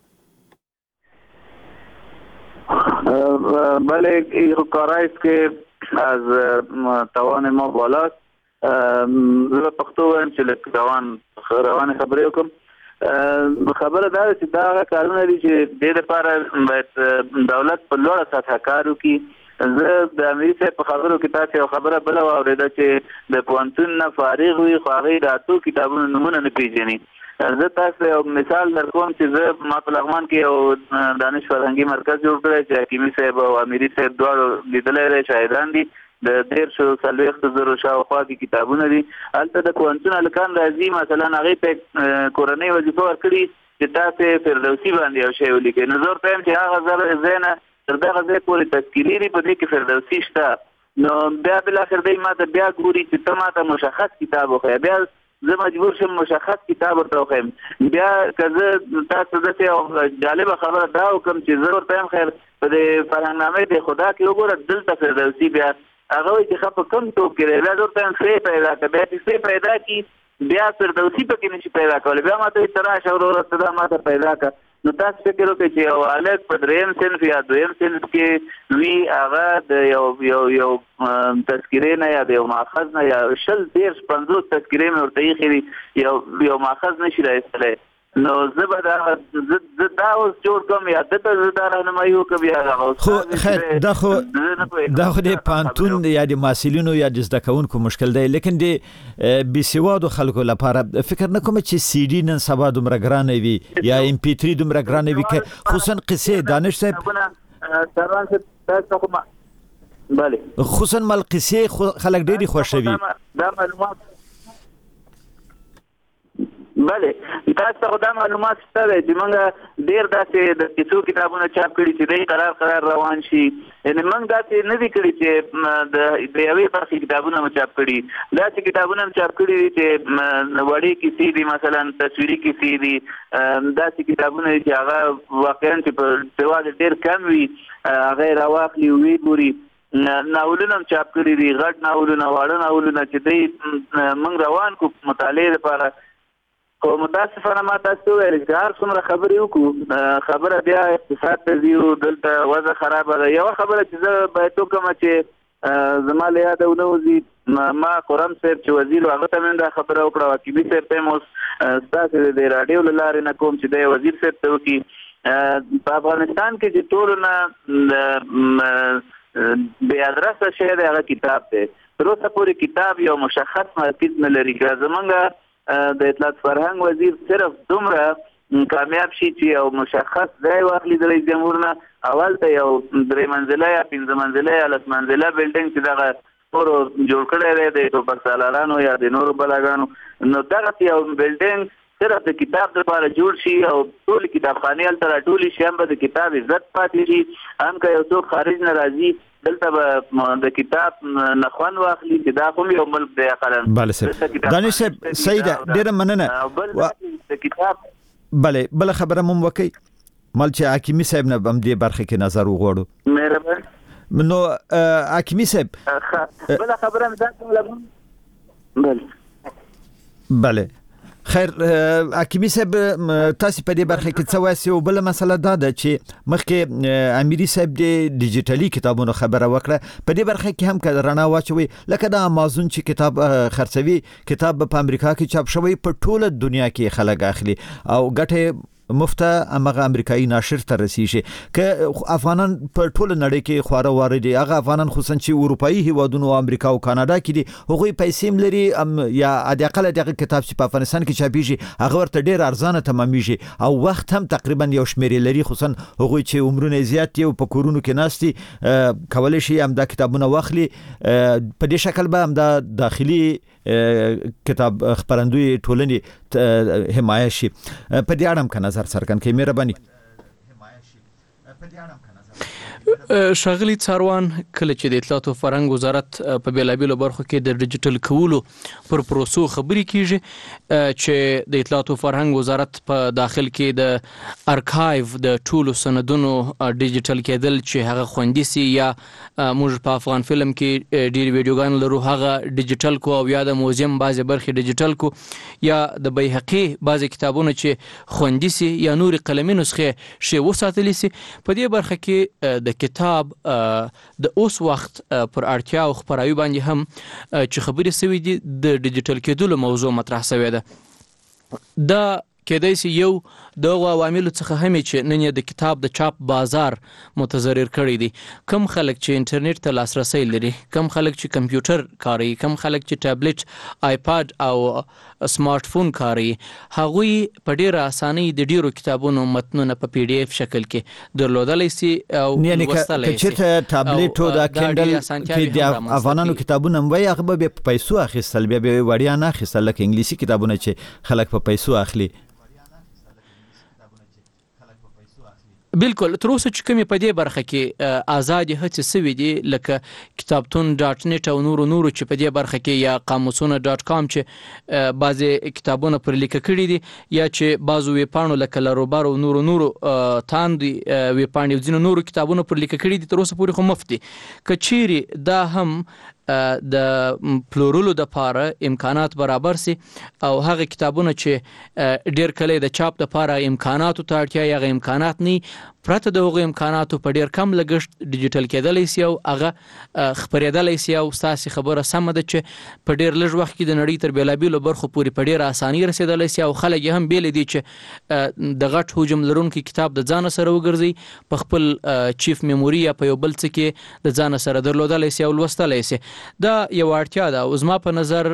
بله، این کارهایی است که از توان ما بالاست. زه پښتو وایم چې لکه روانه خبرې وکړم. خبره دا ده چې دا هغه کارونه دي چې دې لپاره باید دولت په لوړه سطحه کار وکړي. زه د امیر صاحب په خبرو کې تاسې یو خبره بله واورېده چې د پوهنتون نه فارغ وي خو هغوی د اتو کتابونو نومونه نه پېژني. زه تاسو یو مثال درکوم چې زه ما په لغمان کې یو دانش فرهنګي مرکز جوړ کړی چې حکیمي صاحب او امیري صاحب دواړو لیدلی دی، شاهدان دي. د 140 شاوخوا کې کتابونه دي. هلته د پوهنتون هلکان راځي، مثلا هغوی په کورنۍ وظیفه ورکړي چې تاسې فردوسي باندې یو شی ولیکئ. نو زه ورته وایم چې هغه ځای نه تر دغه ځای پورې تذکیرې دي، په دې کې فردوسي شته. نو بیا بالاخره دی ما ته بیا ګوري چې ته ما ته مشخص کتاب وښیه. بیا زه مجبور شم مشخص کتاب ورته وښیم. بیا که زه تاسو داسې یو جالبه خبره دا وکړم چې زه ورته وایم خیر په دې فرهنګنامې د خدا کې وګوره دلته فردوسي بیا هغه وایي چې ښه په کوم توپ کې دی. بیا زه ورته وایم څه پیدا کړه. بیا چې څه پیدا کړي بیا فردوسي پکې نشي پیدا کولی. بیا ما ته ته راشه وروره ته دا ما ته پیدا کړه. نو تاسو فکر وکړئ چې یو هلک په 3م صنف یا 2م صنف کې وي، هغه د یو تذکیرې نه یا د یو ماخذ نه یا 20-50 تذکیرې مې ورته ایښې دي، یو ماخذ نشي راایستلی. نو زه به دا اوس جوړ کړم یا دته زه دا راهنمایي وکړم یا خو خیر دا خو د پوهنتون یا د محصلینو یا د زده کوونکو مشکل دی، لیکن د بېسوادو خلکو لپاره فکر نه کوم چې CD نن سبا دومره ګرانه وي یا MP3 دومره ګرانه وي، که خصوصا قصې دانش صاحب خصوصا مال قصې خلک ډېرې خوښوي. دا معلومات بله تاسو خو دا معلومات شته دی چې موږ ډېر داسې د کیسو کتابونه چاپ کړي چې دی قرار روان شي. یعنې موږ داسې نه دي کړي چې د یوې برخې کتابونه مو چاپ کړي، داسې کتابونه هم چاپ کړي دي چې وړې کیسې دي، مثلا تصویري کیسې دي، داسې کتابونه دي چې هغه واقعا چې په سواد ډېر کم وي هغه یې راواخلي ویې ګوري. ناولونه هم چاپ کړي دي، غټ ناولونه، واړه ناولونه چې دی موږ روان کړو مطالعې لپاره. خو متاسفانه ما تاسو وویل چې هر څومره خبرې وکړو خبره بیا اقتصاد ته ځي، دلته وضع خرابه ده. یوه خبره چې زه باید وکړم چې زما له یاده ونه وځي، ما خرم صاحب چې وزیر هغه ته مې دا خبره وکړه، حکیمي صاحب ته اوس ستاسې د راډیو له لارې نه کوم چې دی وزیر صاحب ته وکړي. په افغانستان کې چې ټولو نه بې ادرسه شی دی هغه کتاب دی. تر اوسه پورې کتاب یو مشخص مرکز نه لري. که زمونږ د اطلاعات فرهنګ وزیر صرف دومره کامیاب شي چې یو مشخص ځای واخلي د رئیس جمهور نه، اول ته یو 3 منزله یا 5 منزله یا 10 منزله بلډینګ چې دغه نورو جوړ کړی دی د ټوپک سالارانو یا د نورو بلاګانو، نو دغسې یو بلډینګ صرف د کتاب لپاره جوړ شي او ټولې کتابخانې هلته راټولې شي، هم به د کتاب عزت پاتې شي، هم که یو څوک خارج نه راځي دلته به د کتاب نه خوند واخلي چې دا هم یو ملک دی اقلا. بله صاحب دانش صاحب صحیح ده، ډېره مننه. بله بله خبره مو وکړئ مال چې حکیمي صاحب نه هم دې برخه کې نظر وغواړو. مهرباني. نو حکیمي صاحب بله خبره مې دا کوم. بله خیر حکیمی صاحب تاسو په دې برخه کې څه وایي او بل مسله دا ده چې مخکې امیری صاحب د ډیجیټلي کتابونو خبره وکړه په دې برخه کې هم که رڼا واچوي لکه د امازون چې کتاب خرڅوي کتاب په امریکا کې چاپ شوی په ټوله دنیا کې خلک اخلي او ګټه مفته امغه امریکایي ناشر ته رسیږي که افغانان په ټوله نړۍ کې خواره واره دي هغه افغانان خصوصا چې اروپאי هیوادونو او امریکا او کاناډا کې دي هغه پیسې لري یا د اقل دغه کتاب چې په افغانستان کې چاپیږي هغه ورته ډیر ارزانه تمامېږي او وخت هم تقریبا یو شمېر لري خصوصا هغه چې عمرونه زیات دي او په کورونو کې ناشتي کولای شي هم دا کتابونه واخلي په دې شکل به هم د داخلي کتاب خبرندوی ټولنې حمایت شي په دې اړه هم نظر سرکن کې مهرباني شاغلی څاروان کله چې د اطلاعات او فرهنګ وزارت په بیلابیلو برخو کې د ډیجیټل کولو پر پروسو خبري کیږي چې د اطلاعات او فرهنګ وزارت په داخل کې د ارکایو د ټولو سندونو ډیجیټل کېدل چې هغه خوندي سي یا موږ په افغان فلم کې ډیر ویډیوګان لرو هغه ډیجیټل کو او یا د موزیم بعضی برخې ډیجیټل کو یا د بیهقي بعضی کتابونه چې خوندي سي یا نور قلمي نسخه شی وساتلی سي په دې برخه کې د کتاب د اوس وخت پر اړتیا او خبرایي باندې هم چې خبرې سوي دي د ډیجیټل کېدلو موضوع مطرح شوې ده دا کېدای شي یو د عواملو څخه هم چې نن د کتاب د چاپ بازار متضرر کړی دي کم خلک چې انټرنیټ ته لاسرسي لري کم خلک چې کمپیوټر کاروي کم خلک چې ټابلیټ آیپاد او سمارټ فون کاروي هغوی په ډیره اسانۍ د ډیرو کتابونو متنونه په پی ډی اف شکل کې درلودلی سي او لوستلی سي چې ټابلیټ او د کینډل کې د افغانانو کتابونه وای هغه به په پیسو اخیستل بیا به وړیا نه اخیستل لکه انګلیسي کتابونه چې خلک په پیسو اخلي بالکل تر اوسه چې کومې په دې برخه کې آزادي هڅې سوي دي لکه کتابتون ډاټ نت او نورو چې په دې برخه کې یا قاموسونه ډاټ کام چې بعضی کتابونه پر لیکه کړي دي یا چې بعضو ویبپاڼو لکه لروبر او نورو تاندي ویبپاڼې او ځینو نورو کتابونه پر لیکه کړي دي تر اوسه پورې خو مفت دي که چیرې دا هم د پلورلو د پاره امکانات برابر سي او هغه کتابونه چې ډیر کله د چاپ د پاره امکاناتو ته اړتیا یا امکانات نه پرته د هغه امکاناتو په ډیر کم لګښت ډیجیټل کېدلی سي او هغه خبرېدلی سي او تاسو خبره سم ده چې په ډیر لږ وخت کې د نړۍ تر بیلابیلو برخو پورې په ډیر اساني رسیدلی سي او خلک هم بیل دي چې د غټ حجم لرونکو کتاب د ځان سره وګرځي په خپل چیف میموري یا په یو بل څه کې د ځان سره درلودلی سي او لوستلی سي دا یو اړتیا ده او زما په نظر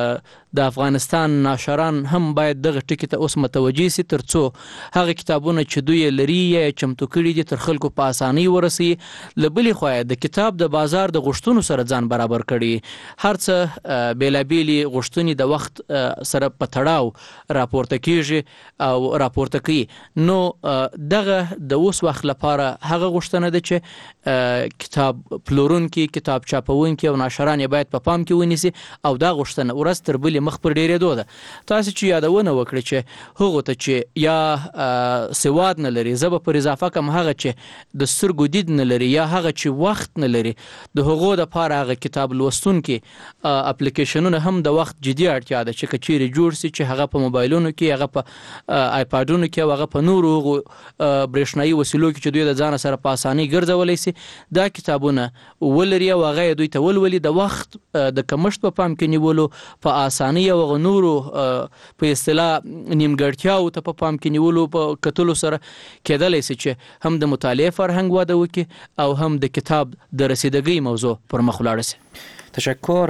د افغانستان ناشران هم باید دغه ټکی ته اوس متوجي سي ترڅو هغه کتابونه چې دوی لري یا چمتو کړي دي تر خلکو په اسانۍ ورسي لبلې خو د کتاب د بازار د غشتونو سره ځان برابر کړي هر څه بیلابېلي غشتونی د وخت سره په تړاو راپورته کیږي او راپورته کوي نو دغه د اوس وخت لپاره هغه غشتنه ده چې کتاب پلورونکي کتاب چاپونکي او ناشران باید په پام کې ونیسي او دا غشتنه ورځ تر بلې مخ پر ډیرېدو ده تاسو چې یادونه وکړئ چې هغه ته چې یا سواد نه لري زه به پر اضافه کوم هغه چې د سترګو دید نه لري یا هغه چې وخت نه لري د هغو دپاره هغه کتاب لوستونکي اپلیکیشنونه هم د وخت جدي اړتیا ده چې که چیرې جوړ سي چې هغه په موبایلونو کې هغه په آیپاډونو کې او هغه په نورو برېښنایي وسیلو کې چې دوی د ځان سره په اسانۍ ګرځولی سي دا کتابونه ولري او هغه دوی ته ولولي د وخت د کمښت په پام کې نیولو په اسانۍ او نورو په اصطلاح نیمګړتیاو ته په پام کې نیولو په کتلو سره کېدلی سي چې هم د مطالعې فرهنګ وده وکړي او هم د کتاب د رسیدګۍ موضوع پر مخ ولاړه سي تشکر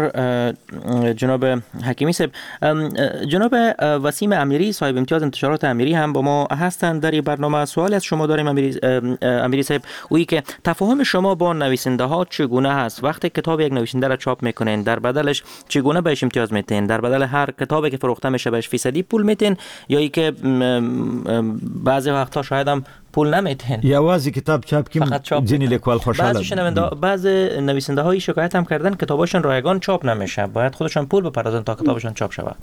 جناب حکیمی صاحب. جناب وسیم امیری صاحب امتیاز انتشارات امیری هم با ما هستند در این برنامه. سوالی از شما داریم امیری صاحب، اویی که تفاهم شما با نویسنده ها چگونه هست؟ وقتی کتاب یک نویسنده را چاپ میکنین در بدلش چگونه بهش امتیاز میتین؟ در بدل هر کتابی که فروخته میشه بهش فیصدی پول میتین یا ای که بعضی وقتا شاید هم پول نمیتین؟ یوازی کتاب چاپ کیم جنی لیکوال خوشحاله. بعضی نویسنده هایی شکایت هم کردن کتاباشون رایگان چاپ نمیشه، باید خودشون پول بپردازن تا کتابشون چاپ شود.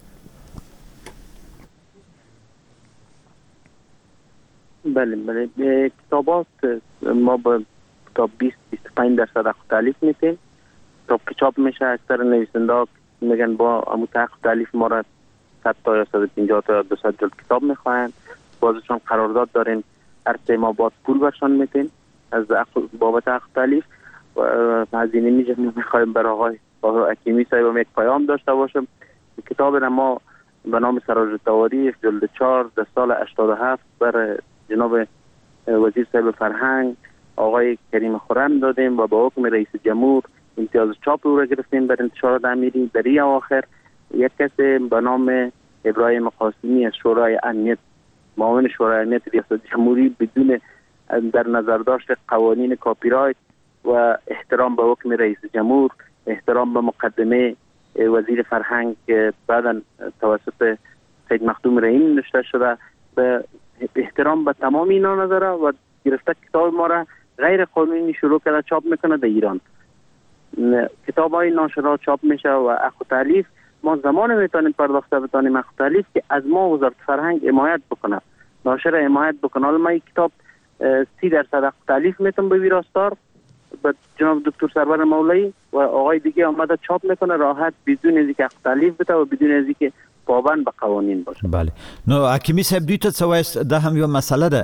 بله کتابات ما با کتاب 20-25% حق تالیف میتیم. کتاب که چاپ میشه اکثر نویسنده ها میگن با امو حق تالیف ما را 100 تا یا 150 تا یا 200 جلد کتاب میخواهند. بازشون قرارداد داریم هر 3 ماه بعد پول برشان میتیم از بابت حق تالیف و هزینه میخوایم برای آقای حکیمی صاحب یک پیام داشته باشم. کتاب را ما به نام سراج التواریخ جلد 4 در سال 87 بر جناب وزیر صاحب فرهنگ آقای کریم خرم دادیم و با حکم رئیس جمهور امتیاز چاپ او را گرفتیم بر انتشارات امیری. در این اواخر یک کس به نام ابراهیم قاسمی از شورای امنیت معاون شورای امنیت ریاست جمهوری بدون در نظر داشت قوانین کاپی رایت و احترام به حکم رئیس جمهور، احترام به مقدمه وزیر فرهنگ که بعدا توسط سید مخدوم رحیم نوشته شده، به احترام به تمام اینا نداره و گرفته کتاب ما را غیر قانونی شروع کرده چاپ میکنه در ایران. کتاب های ناشرات چاپ میشه و اخو تالیف ما زمان میتونیم پرداخته بتانیم اخو تالیف که از ما وزارت فرهنگ حمایت بکنه، ناشر حمایت بکنه. حالا ما این کتاب 30% اخو تالیف میتونم به ویراستار به جناب دکتر سرور مولایی و آقای دیگه آمده چاپ میکنه راحت بدون از اینکه اخو تالیف بده و بدون از اینکه پابند به قوانین باشه. بله. نو حکیمی صاحب دوی ته څه وایست؟ دا هم یو مسله ده.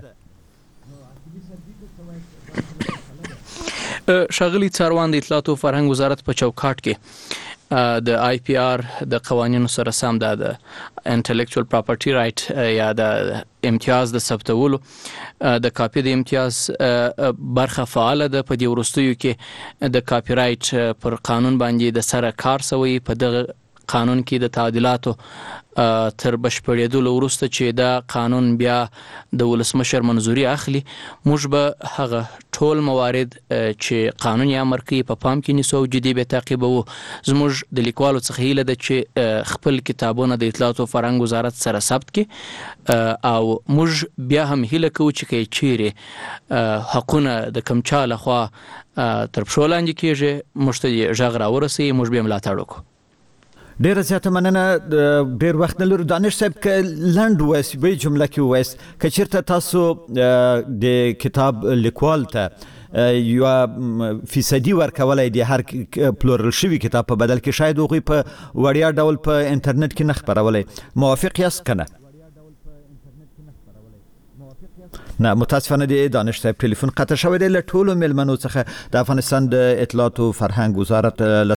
ښاغلي څاروان د اطلاعات او فرهنګ وزارت په چوکاټ کې د آی پی آر د قوانینو سره سم د انټلیکچوال پراپرټي رائټ یا د امتیاز د ثبتولو د کاپي د امتیاز برخه فعال ده. په دې وروستیو کې د کاپي رائټ پر قانون باندې د سره کار شوی. په دغه قانون کې د تعدیلاتو تر بشپړېدلو وروسته چې دا قانون بیا د ولسمشر منظوري اخلي، موږ به هغه ټول موارد چې قانون یې امر کوي په پام کې نیسو او جدي به تعقیبوو. زموږ د لیکوالو څخه هیله ده چې خپل کتابونه د اطلاعات او فرهنګ وزارت سره ثبت کړي او موږ بیا هم هیله کوو چې که چیرې حقونه د کوم چا لخوا تر پښو لاندې کېږي موږ ته غږ راورسوي، موږ به یې ملاتړ وکړو. ډیره زیاته مننه. ډیر وخت نه لرو. دانش صاحب که لنډ وایست به جمله کې وایست که چیرته تاسو د کتاب لیکوال ته یو فیصدي ورکولای دی هر پلورل شوی کتاب په بدل کې شاید هغوی په وړیا ډول په انټرنیټ کې نه خپرولای، موافق یاست که نه؟ نه، متاسفانه د دانش صاحب ټلیفون قطع شوی دی. له ټولو میلمنو څخه د افغانستان د اطلاعات او فرهنګ وزارت